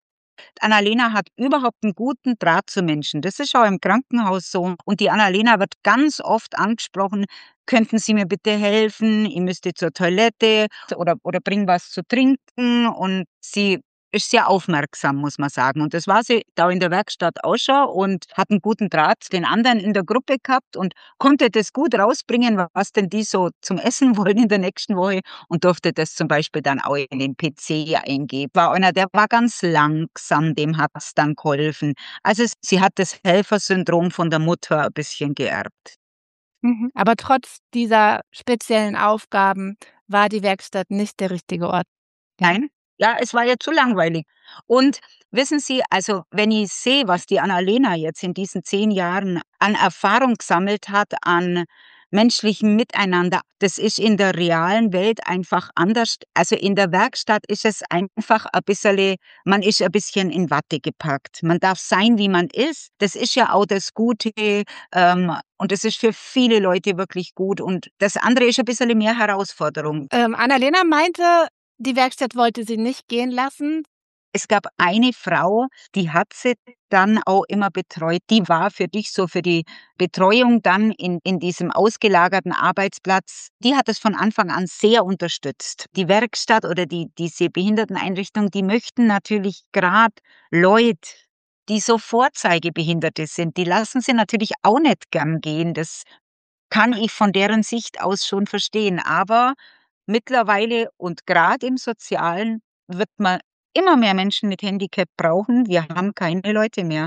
Annalena hat überhaupt einen guten Draht zu Menschen. Das ist auch im Krankenhaus so. Und die Annalena wird ganz oft angesprochen: „Könnten Sie mir bitte helfen? Ich müsste zur Toilette oder oder bring was zu trinken." Und sie ist sehr aufmerksam, muss man sagen. Und das war sie da in der Werkstatt auch schon und hat einen guten Draht zu den anderen in der Gruppe gehabt und konnte das gut rausbringen, was denn die so zum Essen wollen in der nächsten Woche, und durfte das zum Beispiel dann auch in den P C eingeben. War einer, der war ganz langsam, dem hat's dann geholfen. Also s sie hat das Helfersyndrom von der Mutter ein bisschen geerbt. Mhm. Aber trotz dieser speziellen Aufgaben war die Werkstatt nicht der richtige Ort. Nein, ja, es war ihr zu langweilig. Und wissen Sie, also wenn ich sehe, was die Annalena jetzt in diesen zehn Jahren an Erfahrung gesammelt hat, an menschlichem Miteinander, das ist in der realen Welt einfach anders. Also in der Werkstatt ist es einfach ein bisserle man ist ein bisschen in Watte gepackt. Man darf sein, wie man ist. Das ist ja auch das Gute, ähm, und das ist für viele Leute wirklich gut. Und das andere ist ein bisserle mehr Herausforderung. Ähm, Annalena meinte, die Werkstatt wollte sie nicht gehen lassen. Es gab eine Frau, die hat sie dann auch immer betreut. Die war für dich so für die Betreuung dann in in diesem ausgelagerten Arbeitsplatz, die hat es von Anfang an sehr unterstützt. Die Werkstatt oder die diese Behinderteneinrichtung, die möchten natürlich grad Leute, die so Vorzeigebehinderte sind, die lassen sie natürlich auch nicht gern gehen. Das kann ich von deren Sicht aus schon verstehen. Aber mittlerweile und gerade im Sozialen wird man immer mehr Menschen mit Handicap brauchen. Wir haben keine Leute mehr.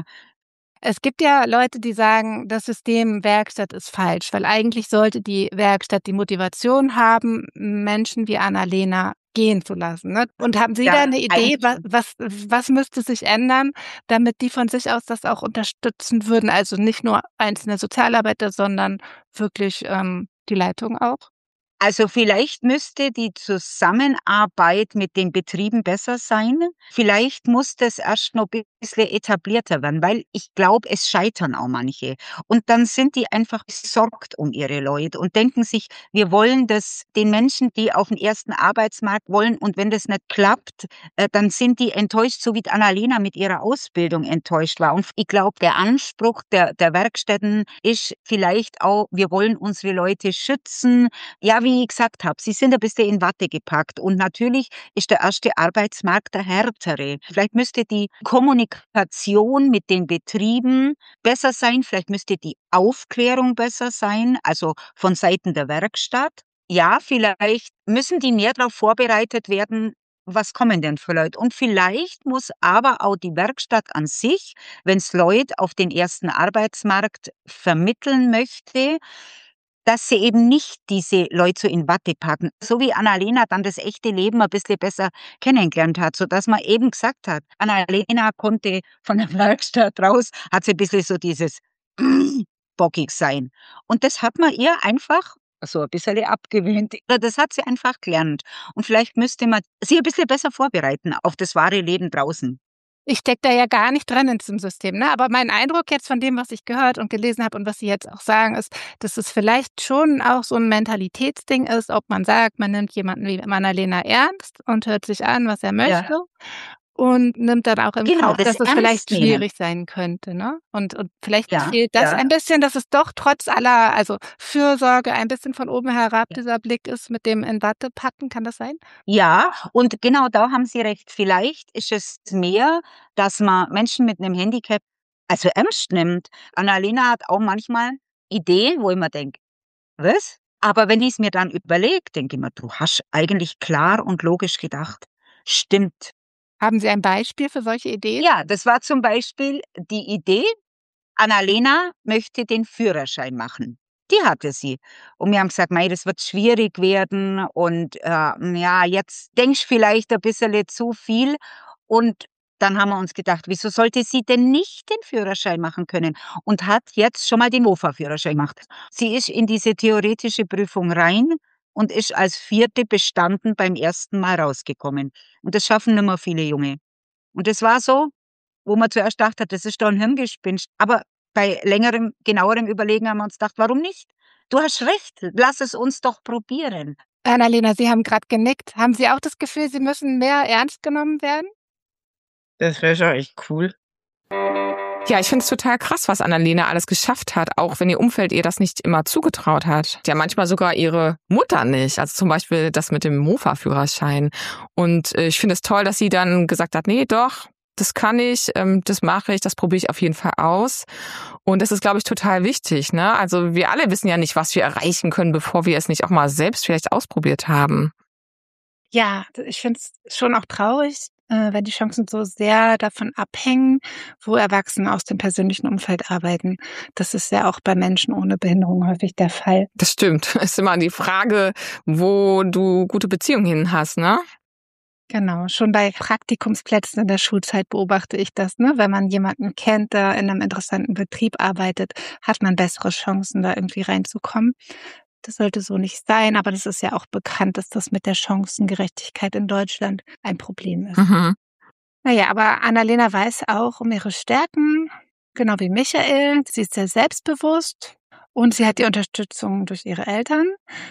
Es gibt ja Leute, die sagen, das System Werkstatt ist falsch, weil eigentlich sollte die Werkstatt die Motivation haben, Menschen wie Annalena gehen zu lassen, ne? Und haben Sie da Ja, eine Idee, eigentlich wa schon. was was müsste sich ändern, damit die von sich aus das auch unterstützen würden? Also nicht nur einzelne Sozialarbeiter, sondern wirklich, ähm, die Leitung auch? Also vielleicht müsste die Zusammenarbeit mit den Betrieben besser sein. Vielleicht muss das erst noch bisschen etablierter werden, weil ich glaube, es scheitern auch manche. Und dann sind die einfach besorgt um ihre Leute und denken sich: „Wir wollen das den Menschen, die auf den ersten Arbeitsmarkt wollen, und wenn das nicht klappt, äh, dann sind die enttäuscht, so wie die Annalena mit ihrer Ausbildung enttäuscht war." Und ich glaube, der Anspruch der der Werkstätten ist vielleicht auch: Wir wollen unsere Leute schützen. Ja, wie ich gesagt habe, sie sind ein bisschen in Watte gepackt und natürlich ist der erste Arbeitsmarkt der härtere. Vielleicht müsste die Kommunikation mit den Betrieben besser sein, vielleicht müsste die Aufklärung besser sein, also von Seiten der Werkstatt. Ja, vielleicht müssen die mehr darauf vorbereitet werden, was kommen denn für Leute? Und vielleicht muss aber auch die Werkstatt an sich, wenn's Leute auf den ersten Arbeitsmarkt vermitteln möchte, dass sie eben nicht diese Leute so in Watte packen. So wie Annalena dann das echte Leben ein bisschen besser kennengelernt hat, sodass man eben gesagt hat, Annalena konnte von der Werkstatt raus, hat sie ein bisschen so dieses bockig sein. Und das hat man ihr einfach so ein bisschen abgewöhnt. Oder das hat sie einfach gelernt. Und vielleicht müsste man sie ein bisschen besser vorbereiten auf das wahre Leben draußen. Ich stecke da ja gar nicht drin in diesem System, ne? Aber mein Eindruck jetzt von dem, was ich gehört und gelesen habe und was Sie jetzt auch sagen, ist, dass es vielleicht schon auch so 'n Mentalitätsding ist, ob man sagt, man nimmt jemanden wie Annalena ernst und hört sich an, was er möchte Ja. und nimmt dann auch in Genau, Kauf, das dass es vielleicht ernst nehmen. schwierig sein könnte, ne? Und und vielleicht Ja, fehlt das ja. ein bisschen, dass es doch trotz aller also, Fürsorge ein bisschen von oben herab Ja. dieser Blick ist mit dem in Watte packen. Kann das sein? Ja, und genau da haben Sie recht. Vielleicht ist es mehr, dass man Menschen mit 'nem Handicap also ernst nimmt. Annalena hat auch manchmal Ideen, wo ich mir denke: „Was?" Aber wenn ich's mir dann überlege, denke ich mir: „Du hast eigentlich klar und logisch gedacht. Stimmt." Haben Sie ein Beispiel für solche Ideen? Ja, das war zum Beispiel die Idee, Annalena möchte den Führerschein machen. Die hatte sie. Und wir haben gesagt: „Mei, das wird schwierig werden und, äh, ja, jetzt denkst vielleicht ein bisserle zu viel." Und dann haben wir uns gedacht: „Wieso sollte sie denn nicht den Führerschein machen können?" Und hat jetzt schon mal den Mofa-Führerschein gemacht. Sie ist in diese theoretische Prüfung rein und ist als Vierte bestanden beim ersten Mal rausgekommen. Und das schaffen nicht mehr viele Junge. Und das war so, wo man zuerst gedacht hat, das ist doch 'n Hirngespinst. Aber bei längerem, genauerem Überlegen haben wir uns gedacht: „Warum nicht? Du hast recht, lass es uns doch probieren." Annalena, Sie haben grad genickt. Haben Sie auch das Gefühl, Sie müssen mehr ernst genommen werden? Das wäre schon echt cool. Ja, ich finde es total krass, was Annalena alles geschafft hat, auch wenn ihr Umfeld ihr das nicht immer zugetraut hat. Ja, manchmal sogar ihre Mutter nicht. Also zum Beispiel das mit dem Mofa-Führerschein. Und äh, ich finde es toll, dass sie dann gesagt hat, nee, doch, das kann ich, ähm, das mache ich, das probiere ich auf jeden Fall aus. Und das ist, glaube ich, total wichtig, ne? Also wir alle wissen ja nicht, was wir erreichen können, bevor wir es nicht auch mal selbst vielleicht ausprobiert haben. Ja, ich finde es schon auch traurig, äh, wenn die Chancen so sehr davon abhängen, wo Erwachsene aus dem persönlichen Umfeld arbeiten. Das ist ja auch bei Menschen ohne Behinderung häufig der Fall. Das stimmt. Es ist immer die Frage, wo du gute Beziehungen hin hast, ne? Genau, schon bei Praktikumsplätzen in der Schulzeit beobachte ich das, ne? Wenn man jemanden kennt, der in einem interessanten Betrieb arbeitet, hat man bessere Chancen, da irgendwie reinzukommen. Das sollte so nicht sein, aber das ist ja auch bekannt, dass das mit der Chancengerechtigkeit in Deutschland ein Problem ist. Mhm. Naja, aber Annalena weiß auch um ihre Stärken, genau wie Michael. Sie ist sehr selbstbewusst und sie hat die Unterstützung durch ihre Eltern.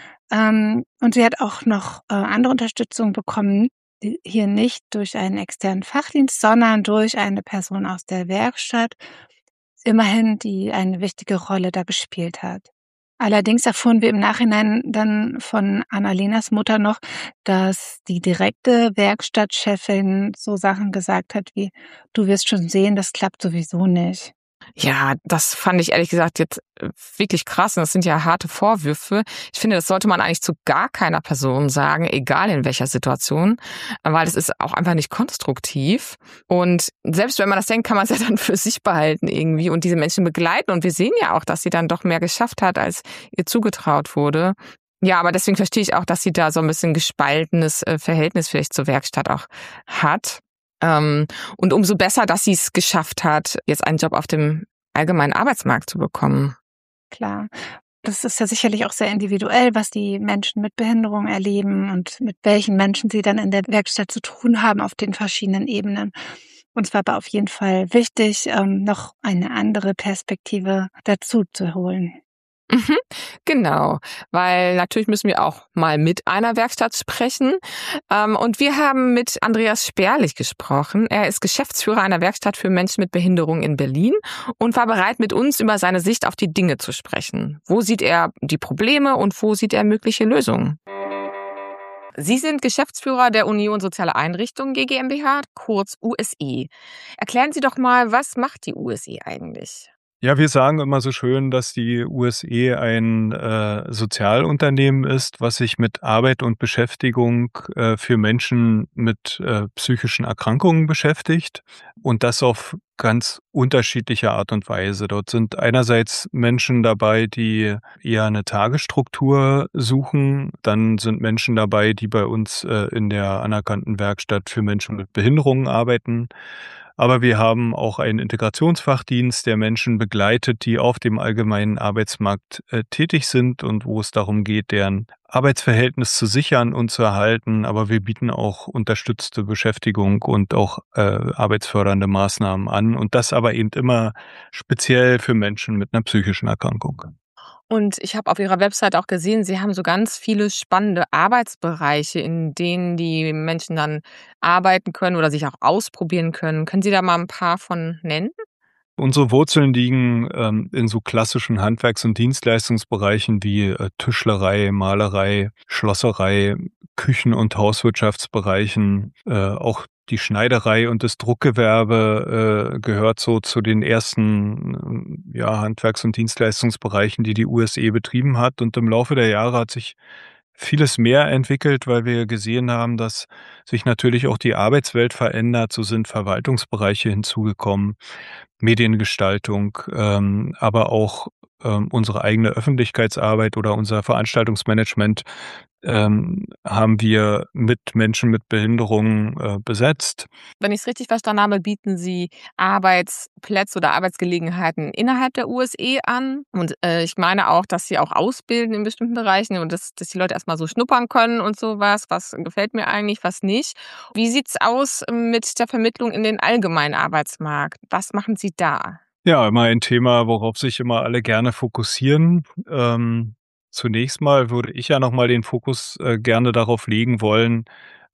Ähm, und sie hat auch noch äh, andere Unterstützung bekommen, die, hier nicht durch einen externen Fachdienst, sondern durch eine Person aus der Werkstatt, immerhin, die eine wichtige Rolle da gespielt hat. Allerdings erfuhren wir im Nachhinein dann von Annalenas Mutter noch, dass die direkte Werkstattchefin so Sachen gesagt hat wie, du wirst schon sehen, das klappt sowieso nicht. Ja, das fand ich ehrlich gesagt jetzt äh, wirklich krass. Und das sind ja harte Vorwürfe. Ich finde, das sollte man eigentlich zu gar keiner Person sagen, egal in welcher Situation, weil das ist auch einfach nicht konstruktiv. Und selbst wenn man das denkt, kann man es ja dann für sich behalten irgendwie und diese Menschen begleiten. Und wir sehen ja auch, dass sie dann doch mehr geschafft hat, als ihr zugetraut wurde. Ja, aber deswegen verstehe ich auch, dass sie da so ein bisschen gespaltenes äh, Verhältnis vielleicht zur Werkstatt auch hat. Ähm, und umso besser, dass sie es geschafft hat, jetzt einen Job auf dem allgemeinen Arbeitsmarkt zu bekommen. Klar. Das ist ja sicherlich auch sehr individuell, was die Menschen mit Behinderung erleben und mit welchen Menschen sie dann in der Werkstatt zu tun haben auf den verschiedenen Ebenen. Uns war aber auf jeden Fall wichtig, ähm, noch eine andere Perspektive dazu zu holen. Mhm, genau, weil natürlich müssen wir auch mal mit einer Werkstatt sprechen. Ähm, und wir haben mit Andreas Sperlich gesprochen. Er ist Geschäftsführer einer Werkstatt für Menschen mit Behinderung in Berlin und war bereit, mit uns über seine Sicht auf die Dinge zu sprechen. Wo sieht er die Probleme und wo sieht er mögliche Lösungen? Sie sind Geschäftsführer der Union Soziale Einrichtungen G GmbH, kurz U S E. Erklären Sie doch mal, was macht die U S E eigentlich? Ja, wir sagen immer so schön, dass die U S E ein äh, Sozialunternehmen ist, was sich mit Arbeit und Beschäftigung äh, für Menschen mit äh, psychischen Erkrankungen beschäftigt und das auf ganz unterschiedliche Art und Weise. Dort sind einerseits Menschen dabei, die eher eine Tagesstruktur suchen. Dann sind Menschen dabei, die bei uns äh, in der anerkannten Werkstatt für Menschen mit Behinderungen arbeiten. Aber wir haben auch einen Integrationsfachdienst, der Menschen begleitet, die auf dem allgemeinen Arbeitsmarkt äh, tätig sind und wo es darum geht, deren Arbeitsverhältnis zu sichern und zu erhalten. Aber wir bieten auch unterstützte Beschäftigung und auch äh, arbeitsfördernde Maßnahmen an. Und das aber eben immer speziell für Menschen mit einer psychischen Erkrankung. Und ich habe auf Ihrer Website auch gesehen, Sie haben so ganz viele spannende Arbeitsbereiche, in denen die Menschen dann arbeiten können oder sich auch ausprobieren können. Können Sie da mal ein paar von nennen? Unsere Wurzeln liegen ähm, in so klassischen Handwerks- und Dienstleistungsbereichen wie äh, Tischlerei, Malerei, Schlosserei, Küchen- und Hauswirtschaftsbereichen. Äh, auch die Schneiderei und das Druckgewerbe äh, gehört so zu den ersten äh, ja, Handwerks- und Dienstleistungsbereichen, die die U S E betrieben hat. Und im Laufe der Jahre hat sich vieles mehr entwickelt, weil wir gesehen haben, dass sich natürlich auch die Arbeitswelt verändert. So sind Verwaltungsbereiche hinzugekommen, Mediengestaltung, ähm, aber auch ähm, unsere eigene Öffentlichkeitsarbeit oder unser Veranstaltungsmanagement ähm, haben wir mit Menschen mit Behinderungen äh, besetzt. Wenn ich es richtig verstanden habe, bieten Sie Arbeitsplätze oder Arbeitsgelegenheiten innerhalb der U S E an. Und äh, ich meine auch, dass Sie auch ausbilden in bestimmten Bereichen und dass, dass die Leute erstmal so schnuppern können und sowas. Was gefällt mir eigentlich, was nicht. Wie sieht's aus mit der Vermittlung in den allgemeinen Arbeitsmarkt? Was machen Sie da? Ja, immer ein Thema, worauf sich immer alle gerne fokussieren. Ähm, zunächst mal würde ich ja noch mal den Fokus äh, gerne darauf legen wollen,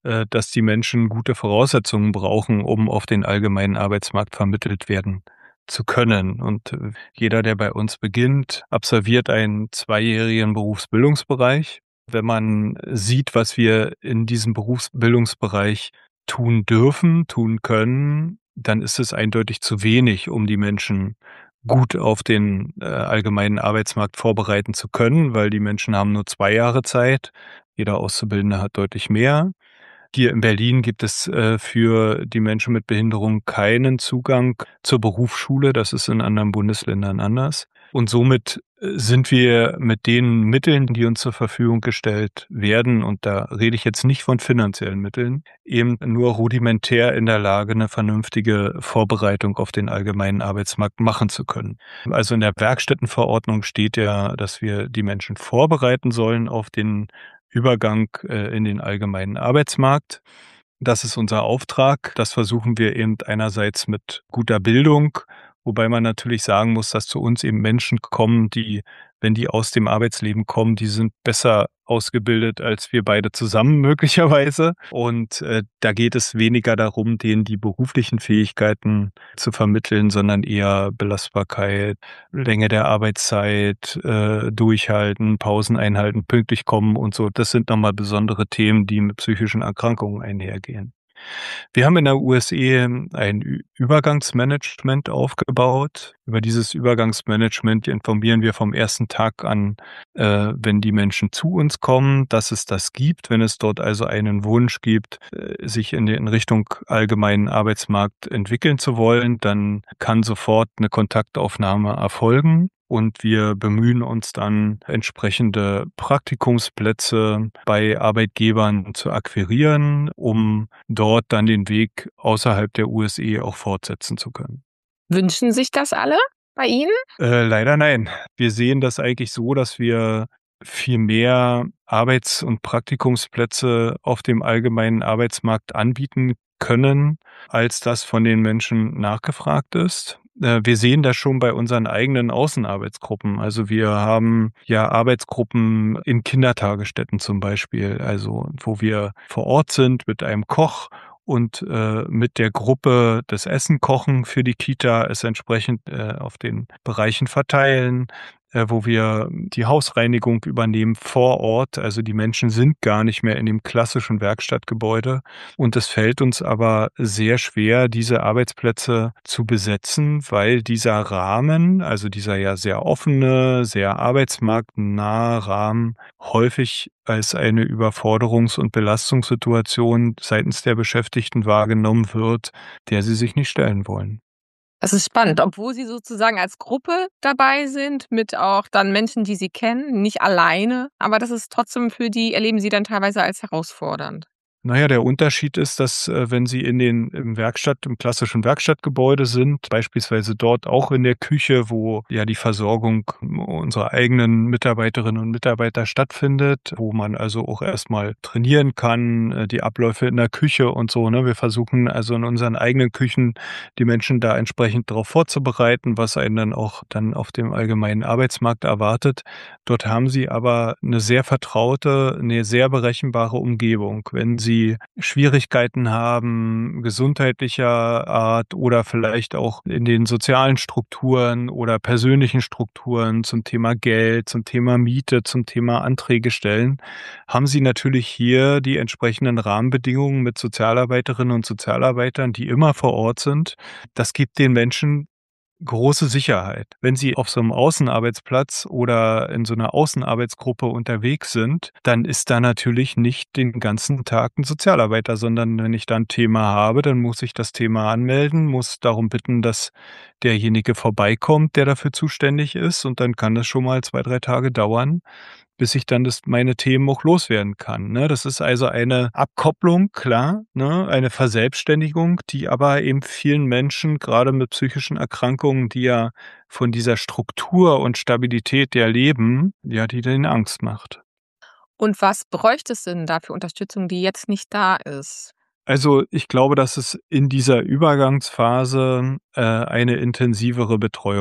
äh, dass die Menschen gute Voraussetzungen brauchen, um auf den allgemeinen Arbeitsmarkt vermittelt werden zu können. Und äh, jeder, der bei uns beginnt, absolviert einen zweijährigen Berufsbildungsbereich. Wenn man sieht, was wir in diesem Berufsbildungsbereich tun dürfen, tun können, dann ist es eindeutig zu wenig, um die Menschen gut auf den äh, allgemeinen Arbeitsmarkt vorbereiten zu können, weil die Menschen haben nur zwei Jahre Zeit. Jeder Auszubildende hat deutlich mehr. Hier in Berlin gibt es äh, für die Menschen mit Behinderung keinen Zugang zur Berufsschule. Das ist in anderen Bundesländern anders. Und somit äh, sind wir mit den Mitteln, die uns zur Verfügung gestellt werden, und da rede ich jetzt nicht von finanziellen Mitteln, eben nur rudimentär in der Lage, eine vernünftige Vorbereitung auf den allgemeinen Arbeitsmarkt machen zu können. Also in der Werkstättenverordnung steht ja, dass wir die Menschen vorbereiten sollen auf den Übergang äh, in den allgemeinen Arbeitsmarkt. Das ist unser Auftrag. Das versuchen wir eben einerseits mit guter Bildung, wobei man natürlich sagen muss, dass zu uns eben Menschen kommen, die, wenn die aus dem Arbeitsleben kommen, die sind besser ausgebildet als wir beide zusammen möglicherweise. Und äh, da geht es weniger darum, denen die beruflichen Fähigkeiten zu vermitteln, sondern eher Belastbarkeit, Länge der Arbeitszeit, äh, durchhalten, Pausen einhalten, pünktlich kommen und so. Das sind nochmal besondere Themen, die mit psychischen Erkrankungen einhergehen. Wir haben in der U S E ein Ü- Übergangsmanagement aufgebaut. Über dieses Übergangsmanagement informieren wir vom ersten Tag an, äh, wenn die Menschen zu uns kommen, dass es das gibt. Wenn es dort also einen Wunsch gibt, äh, sich in, die, in Richtung allgemeinen Arbeitsmarkt entwickeln zu wollen, dann kann sofort eine Kontaktaufnahme erfolgen. Und wir bemühen uns dann, entsprechende Praktikumsplätze bei Arbeitgebern zu akquirieren, um dort dann den Weg außerhalb der U S E auch fortsetzen zu können. Wünschen sich das alle bei Ihnen? Äh, leider nein. Wir sehen das eigentlich so, dass wir viel mehr Arbeits- und Praktikumsplätze auf dem allgemeinen Arbeitsmarkt anbieten können, als das von den Menschen nachgefragt ist. Äh, Wir sehen das schon bei unseren eigenen Außenarbeitsgruppen. Also wir haben ja Arbeitsgruppen in Kindertagesstätten zum Beispiel, also wo wir vor Ort sind mit einem Koch und äh, mit der Gruppe das Essen kochen für die Kita, es entsprechend äh, auf den Bereichen verteilen, äh, wo wir die Hausreinigung übernehmen vor Ort. Also die Menschen sind gar nicht mehr in dem klassischen Werkstattgebäude. Und es fällt uns aber sehr schwer, diese Arbeitsplätze zu besetzen, weil dieser Rahmen, also dieser ja sehr offene, sehr arbeitsmarktnahe Rahmen, häufig als eine Überforderungs- und Belastungssituation seitens der Beschäftigten wahrgenommen wird, der sie sich nicht stellen wollen. Das ist spannend, obwohl Sie sozusagen als Gruppe dabei sind, mit auch dann Menschen, die Sie kennen, nicht alleine, aber das ist trotzdem für die, erleben Sie dann teilweise als herausfordernd. Naja, der Unterschied ist, dass äh, wenn Sie in den im Werkstatt, im klassischen Werkstattgebäude sind, beispielsweise dort auch in der Küche, wo ja die Versorgung unserer eigenen Mitarbeiterinnen und Mitarbeiter stattfindet, wo man also auch erstmal trainieren kann, äh, die Abläufe in der Küche und so. Ne? Wir versuchen also in unseren eigenen Küchen die Menschen da entsprechend darauf vorzubereiten, was einen dann auch dann auf dem allgemeinen Arbeitsmarkt erwartet. Dort haben Sie aber eine sehr vertraute, eine sehr berechenbare Umgebung. Wenn Sie Schwierigkeiten haben, gesundheitlicher Art oder vielleicht auch in den sozialen Strukturen oder persönlichen Strukturen zum Thema Geld, zum Thema Miete, zum Thema Anträge stellen, haben Sie natürlich hier die entsprechenden Rahmenbedingungen mit Sozialarbeiterinnen und Sozialarbeitern, die immer vor Ort sind. Das gibt den Menschen große Sicherheit. Wenn Sie auf so einem Außenarbeitsplatz oder in so einer Außenarbeitsgruppe unterwegs sind, dann ist da natürlich nicht den ganzen Tag ein Sozialarbeiter, sondern wenn ich da ein Thema habe, dann muss ich das Thema anmelden, muss darum bitten, dass derjenige vorbeikommt, der dafür zuständig ist, und dann kann das schon mal zwei, drei Tage dauern, bis ich dann das meine Themen auch loswerden kann, ne? Das ist also eine Abkopplung, klar, ne, eine Verselbstständigung, die aber eben vielen Menschen, gerade mit psychischen Erkrankungen, die ja von dieser Struktur und Stabilität der leben, ja, die denen Angst macht. Und was bräuchte es denn da für Unterstützung, die jetzt nicht da ist? Also, ich glaube, dass es in dieser Übergangsphase äh, eine intensivere Betreuung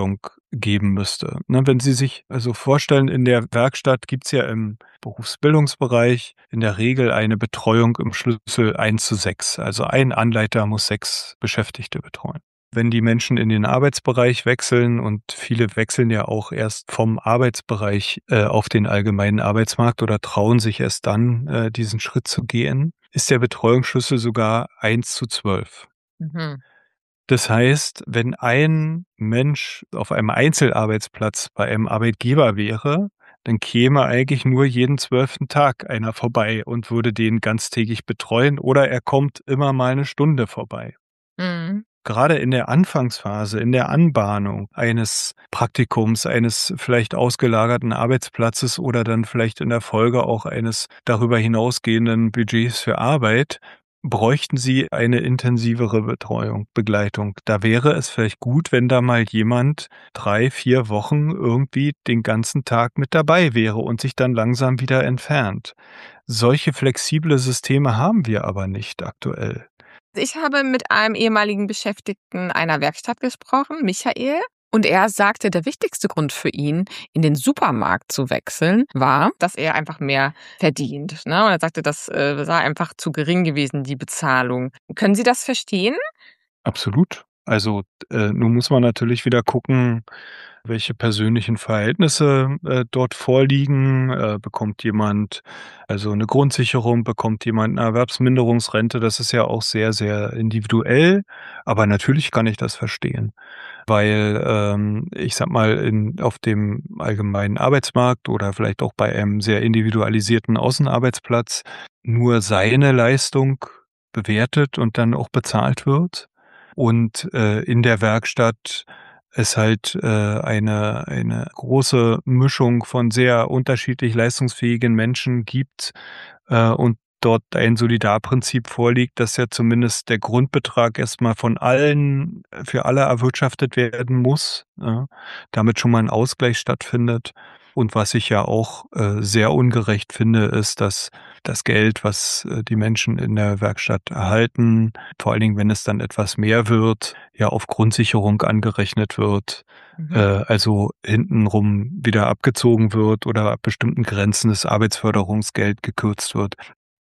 geben müsste. Ne, wenn Sie sich also vorstellen, in der Werkstatt gibt's ja im Berufsbildungsbereich in der Regel eine Betreuung im Schlüssel eins zu sechs. Also ein Anleiter muss sechs Beschäftigte betreuen. Wenn die Menschen in den Arbeitsbereich wechseln, und viele wechseln ja auch erst vom Arbeitsbereich äh, auf den allgemeinen Arbeitsmarkt oder trauen sich erst dann, äh, diesen Schritt zu gehen, ist der Betreuungsschlüssel sogar eins zu zwölf. Mhm. Das heißt, wenn ein Mensch auf einem Einzelarbeitsplatz bei einem Arbeitgeber wäre, dann käme eigentlich nur jeden zwölften Tag einer vorbei und würde den ganztägig betreuen, oder er kommt immer mal eine Stunde vorbei. Mhm. Gerade in der Anfangsphase, in der Anbahnung eines Praktikums, eines vielleicht ausgelagerten Arbeitsplatzes oder dann vielleicht in der Folge auch eines darüber hinausgehenden Budgets für Arbeit, bräuchten Sie eine intensivere Betreuung, Begleitung. Da wäre es vielleicht gut, wenn da mal jemand drei, vier Wochen irgendwie den ganzen Tag mit dabei wäre und sich dann langsam wieder entfernt. Solche flexible Systeme haben wir aber nicht aktuell. Ich habe mit einem ehemaligen Beschäftigten einer Werkstatt gesprochen, Michael. Und er sagte, der wichtigste Grund für ihn, in den Supermarkt zu wechseln, war, dass er einfach mehr verdient. Ne? Und er sagte, das äh, sei einfach zu gering gewesen, die Bezahlung. Können Sie das verstehen? Absolut. Also äh, nun muss man natürlich wieder gucken, welche persönlichen Verhältnisse äh, dort vorliegen. Äh, bekommt jemand also eine Grundsicherung, bekommt jemand eine Erwerbsminderungsrente? Das ist ja auch sehr, sehr individuell. Aber natürlich kann ich das verstehen, weil ähm, ich sag mal, in, auf dem allgemeinen Arbeitsmarkt oder vielleicht auch bei einem sehr individualisierten Außenarbeitsplatz nur seine Leistung bewertet und dann auch bezahlt wird. Und äh, in der Werkstatt es halt äh, eine eine große Mischung von sehr unterschiedlich leistungsfähigen Menschen gibt äh, und dort ein Solidarprinzip vorliegt, dass ja zumindest der Grundbetrag erstmal von allen für alle erwirtschaftet werden muss, ja, damit schon mal ein Ausgleich stattfindet. Und was ich ja auch äh, sehr ungerecht finde, ist, dass das Geld, was äh, die Menschen in der Werkstatt erhalten, vor allen Dingen, wenn es dann etwas mehr wird, ja auf Grundsicherung angerechnet wird, Mhm. äh, also hintenrum wieder abgezogen wird oder ab bestimmten Grenzen des Arbeitsförderungsgeld gekürzt wird.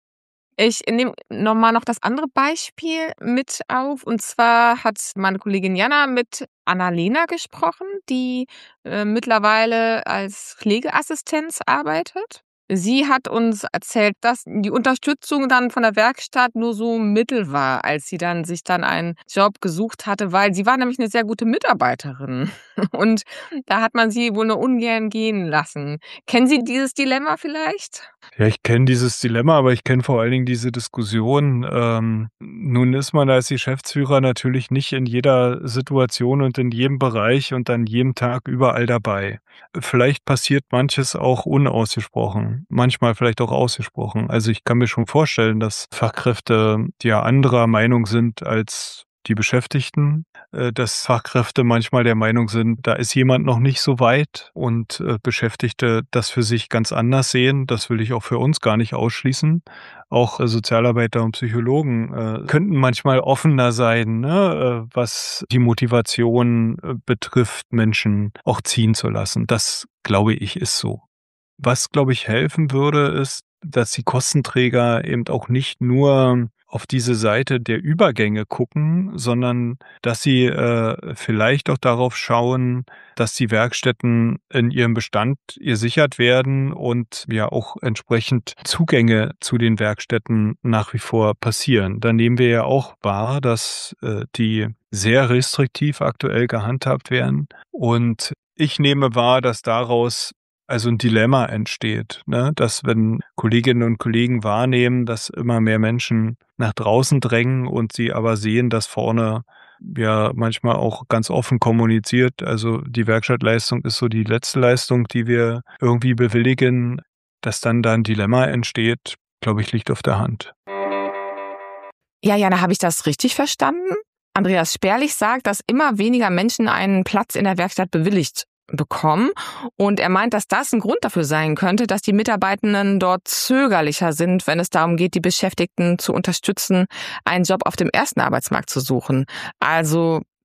Ich nehme nochmal noch das andere Beispiel mit auf. Und zwar hat meine Kollegin Jana mit Annalena gesprochen, die äh, mittlerweile als Pflegeassistenz arbeitet. Sie hat uns erzählt, dass die Unterstützung dann von der Werkstatt nur so mittel war, als sie dann sich dann einen Job gesucht hatte, weil sie war nämlich eine sehr gute Mitarbeiterin. Und da hat man sie wohl nur ungern gehen lassen. Kennen Sie dieses Dilemma vielleicht? Ja, ich kenne dieses Dilemma, aber ich kenne vor allen Dingen diese Diskussion. Ähm, nun ist man als Geschäftsführer natürlich nicht in jeder Situation und in jedem Bereich und an jedem Tag überall dabei. Vielleicht passiert manches auch unausgesprochen, manchmal vielleicht auch ausgesprochen. Also ich kann mir schon vorstellen, dass Fachkräfte ja anderer Meinung sind als die Beschäftigten, äh, dass Fachkräfte manchmal der Meinung sind, da ist jemand noch nicht so weit, und äh, Beschäftigte das für sich ganz anders sehen. Das will ich auch für uns gar nicht ausschließen. Auch äh, Sozialarbeiter und Psychologen äh, könnten manchmal offener sein, ne, äh, was die Motivation äh, betrifft, Menschen auch ziehen zu lassen. Das, glaube ich, ist so. Was, glaube ich, helfen würde, ist, dass die Kostenträger eben auch nicht nur auf diese Seite der Übergänge gucken, sondern dass sie äh, vielleicht auch darauf schauen, dass die Werkstätten in ihrem Bestand gesichert werden und ja auch entsprechend Zugänge zu den Werkstätten nach wie vor passieren. Da nehmen wir ja auch wahr, dass äh, die sehr restriktiv aktuell gehandhabt werden. Und ich nehme wahr, dass daraus also ein Dilemma entsteht, ne? Dass wenn Kolleginnen und Kollegen wahrnehmen, dass immer mehr Menschen nach draußen drängen und sie aber sehen, dass vorne ja manchmal auch ganz offen kommuniziert, also die Werkstattleistung ist so die letzte Leistung, die wir irgendwie bewilligen, dass dann da ein Dilemma entsteht, glaube ich, liegt auf der Hand. Ja, Jana, habe ich das richtig verstanden? Andreas Sperlich sagt, dass immer weniger Menschen einen Platz in der Werkstatt bewilligt bekommen. Und er meint, dass das ein Grund dafür sein könnte, dass die Mitarbeitenden dort zögerlicher sind, wenn es darum geht, die Beschäftigten zu unterstützen, einen Job auf dem ersten Arbeitsmarkt zu suchen. Also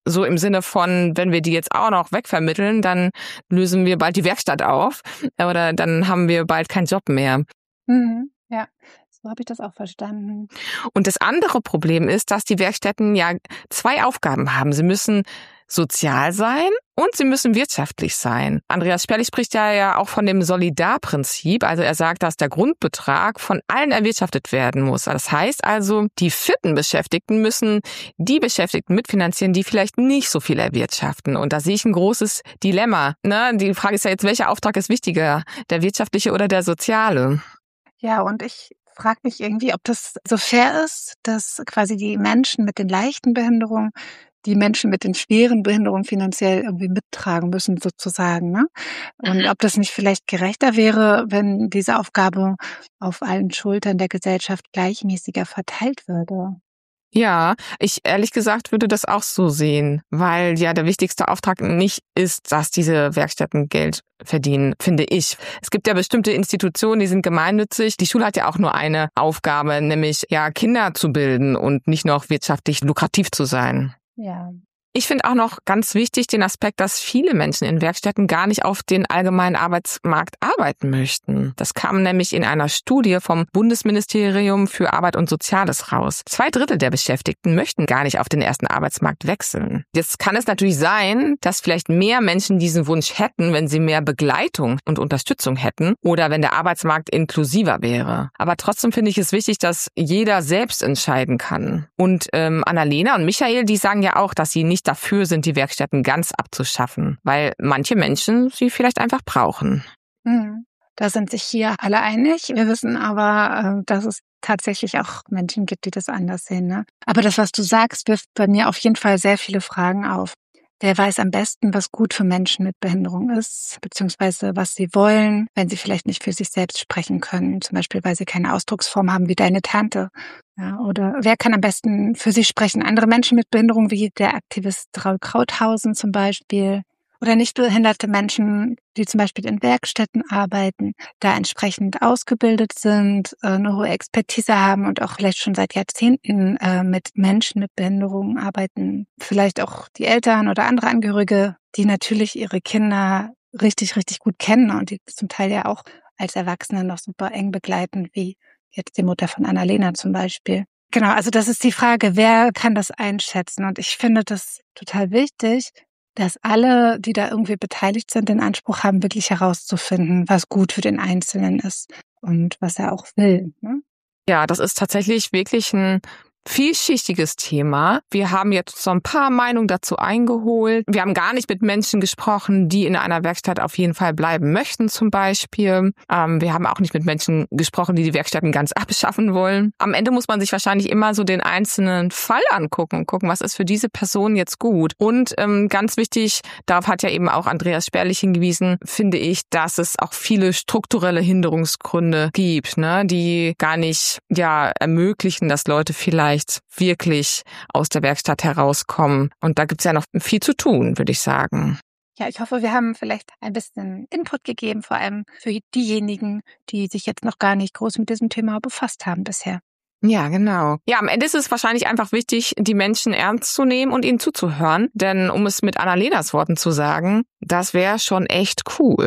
so im Sinne von, wenn wir die jetzt auch noch wegvermitteln, dann lösen wir bald die Werkstatt auf oder dann haben wir bald keinen Job mehr. Mhm, ja. So habe ich das auch verstanden. Und das andere Problem ist, dass die Werkstätten ja zwei Aufgaben haben. Sie müssen sozial sein und sie müssen wirtschaftlich sein. Andreas Sperlich spricht ja, ja auch von dem Solidarprinzip. Also er sagt, dass der Grundbetrag von allen erwirtschaftet werden muss. Das heißt also, die fitten Beschäftigten müssen die Beschäftigten mitfinanzieren, die vielleicht nicht so viel erwirtschaften. Und da sehe ich ein großes Dilemma. Ne? Die Frage ist ja jetzt, welcher Auftrag ist wichtiger, der wirtschaftliche oder der soziale? Ja, und ich frage mich irgendwie, ob das so fair ist, dass quasi die Menschen mit den leichten Behinderungen die Menschen mit den schweren Behinderungen finanziell irgendwie mittragen müssen sozusagen, ne? Und ob das nicht vielleicht gerechter wäre, wenn diese Aufgabe auf allen Schultern der Gesellschaft gleichmäßiger verteilt würde. Ja, ich ehrlich gesagt würde das auch so sehen, weil ja der wichtigste Auftrag nicht ist, dass diese Werkstätten Geld verdienen, finde ich. Es gibt ja bestimmte Institutionen, die sind gemeinnützig. Die Schule hat ja auch nur eine Aufgabe, nämlich ja Kinder zu bilden und nicht noch wirtschaftlich lukrativ zu sein. Ja. Ich finde auch noch ganz wichtig den Aspekt, dass viele Menschen in Werkstätten gar nicht auf den allgemeinen Arbeitsmarkt arbeiten möchten. Das kam nämlich in einer Studie vom Bundesministerium für Arbeit und Soziales raus. Zwei Drittel der Beschäftigten möchten gar nicht auf den ersten Arbeitsmarkt wechseln. Jetzt kann es natürlich sein, dass vielleicht mehr Menschen diesen Wunsch hätten, wenn sie mehr Begleitung und Unterstützung hätten oder wenn der Arbeitsmarkt inklusiver wäre. Aber trotzdem finde ich es wichtig, dass jeder selbst entscheiden kann. Und ähm, Annalena und Michael, die sagen ja auch, dass sie nicht dafür sind, die Werkstätten ganz abzuschaffen, weil manche Menschen sie vielleicht einfach brauchen. Mhm. Da sind sich hier alle einig. Wir wissen aber, dass es tatsächlich auch Menschen gibt, die das anders sehen, ne? Aber das, was du sagst, wirft bei mir auf jeden Fall sehr viele Fragen auf. Wer weiß am besten, was gut für Menschen mit Behinderung ist, beziehungsweise was sie wollen, wenn sie vielleicht nicht für sich selbst sprechen können, zum Beispiel, weil sie keine Ausdrucksform haben wie deine Tante. Ja, oder wer kann am besten für sie sprechen? Andere Menschen mit Behinderung, wie der Aktivist Raul Krauthausen zum Beispiel. Oder nicht behinderte Menschen, die zum Beispiel in Werkstätten arbeiten, da entsprechend ausgebildet sind, eine hohe Expertise haben und auch vielleicht schon seit Jahrzehnten mit Menschen mit Behinderungen arbeiten. Vielleicht auch die Eltern oder andere Angehörige, die natürlich ihre Kinder richtig, richtig gut kennen und die zum Teil ja auch als Erwachsene noch super eng begleiten, wie jetzt die Mutter von Annalena zum Beispiel. Genau, also das ist die Frage, wer kann das einschätzen? Und ich finde das total wichtig, dass alle, die da irgendwie beteiligt sind, den Anspruch haben, wirklich herauszufinden, was gut für den Einzelnen ist und was er auch will, ne? Ja, das ist tatsächlich wirklich ein vielschichtiges Thema. Wir haben jetzt so ein paar Meinungen dazu eingeholt. Wir haben gar nicht mit Menschen gesprochen, die in einer Werkstatt auf jeden Fall bleiben möchten zum Beispiel. Ähm, wir haben auch nicht mit Menschen gesprochen, die die Werkstätten ganz abschaffen wollen. Am Ende muss man sich wahrscheinlich immer so den einzelnen Fall angucken und gucken, was ist für diese Person jetzt gut. Und ähm, ganz wichtig, darauf hat ja eben auch Andreas Sperlich hingewiesen, finde ich, dass es auch viele strukturelle Hinderungsgründe gibt, ne, die gar nicht ja ermöglichen, dass Leute vielleicht wirklich aus der Werkstatt herauskommen. Und da gibt's ja noch viel zu tun, würde ich sagen. Ja, ich hoffe, wir haben vielleicht ein bisschen Input gegeben, vor allem für diejenigen, die sich jetzt noch gar nicht groß mit diesem Thema befasst haben bisher. Ja, genau. Ja, am Ende ist es wahrscheinlich einfach wichtig, die Menschen ernst zu nehmen und ihnen zuzuhören. Denn um es mit Annalenas Worten zu sagen, das wäre schon echt cool.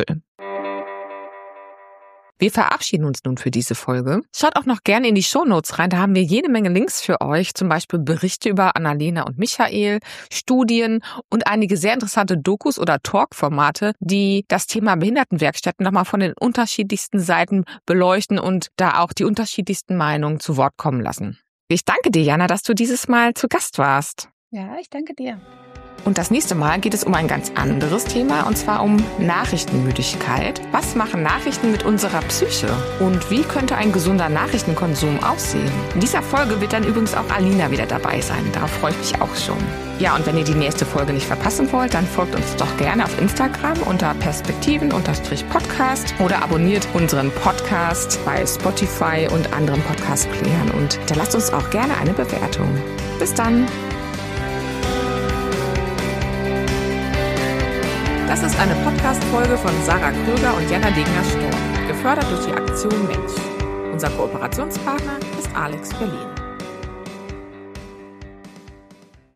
Wir verabschieden uns nun für diese Folge. Schaut auch noch gerne in die Shownotes rein, da haben wir jede Menge Links für euch, zum Beispiel Berichte über Annalena und Michael, Studien und einige sehr interessante Dokus oder Talk-Formate, die das Thema Behindertenwerkstätten nochmal von den unterschiedlichsten Seiten beleuchten und da auch die unterschiedlichsten Meinungen zu Wort kommen lassen. Ich danke dir, Jana, dass du dieses Mal zu Gast warst. Ja, ich danke dir. Und das nächste Mal geht es um ein ganz anderes Thema, und zwar um Nachrichtenmüdigkeit. Was machen Nachrichten mit unserer Psyche? Und wie könnte ein gesunder Nachrichtenkonsum aussehen? In dieser Folge wird dann übrigens auch Alina wieder dabei sein. Darauf freue ich mich auch schon. Ja, und wenn ihr die nächste Folge nicht verpassen wollt, dann folgt uns doch gerne auf Instagram unter Perspektiven-Podcast oder abonniert unseren Podcast bei Spotify und anderen Podcast-Playern und hinterlasst uns auch gerne eine Bewertung. Bis dann! Das ist eine Podcast-Folge von Sarah Kröger und Jana Degner-Storm, gefördert durch die Aktion Mensch. Unser Kooperationspartner ist Alex Berlin.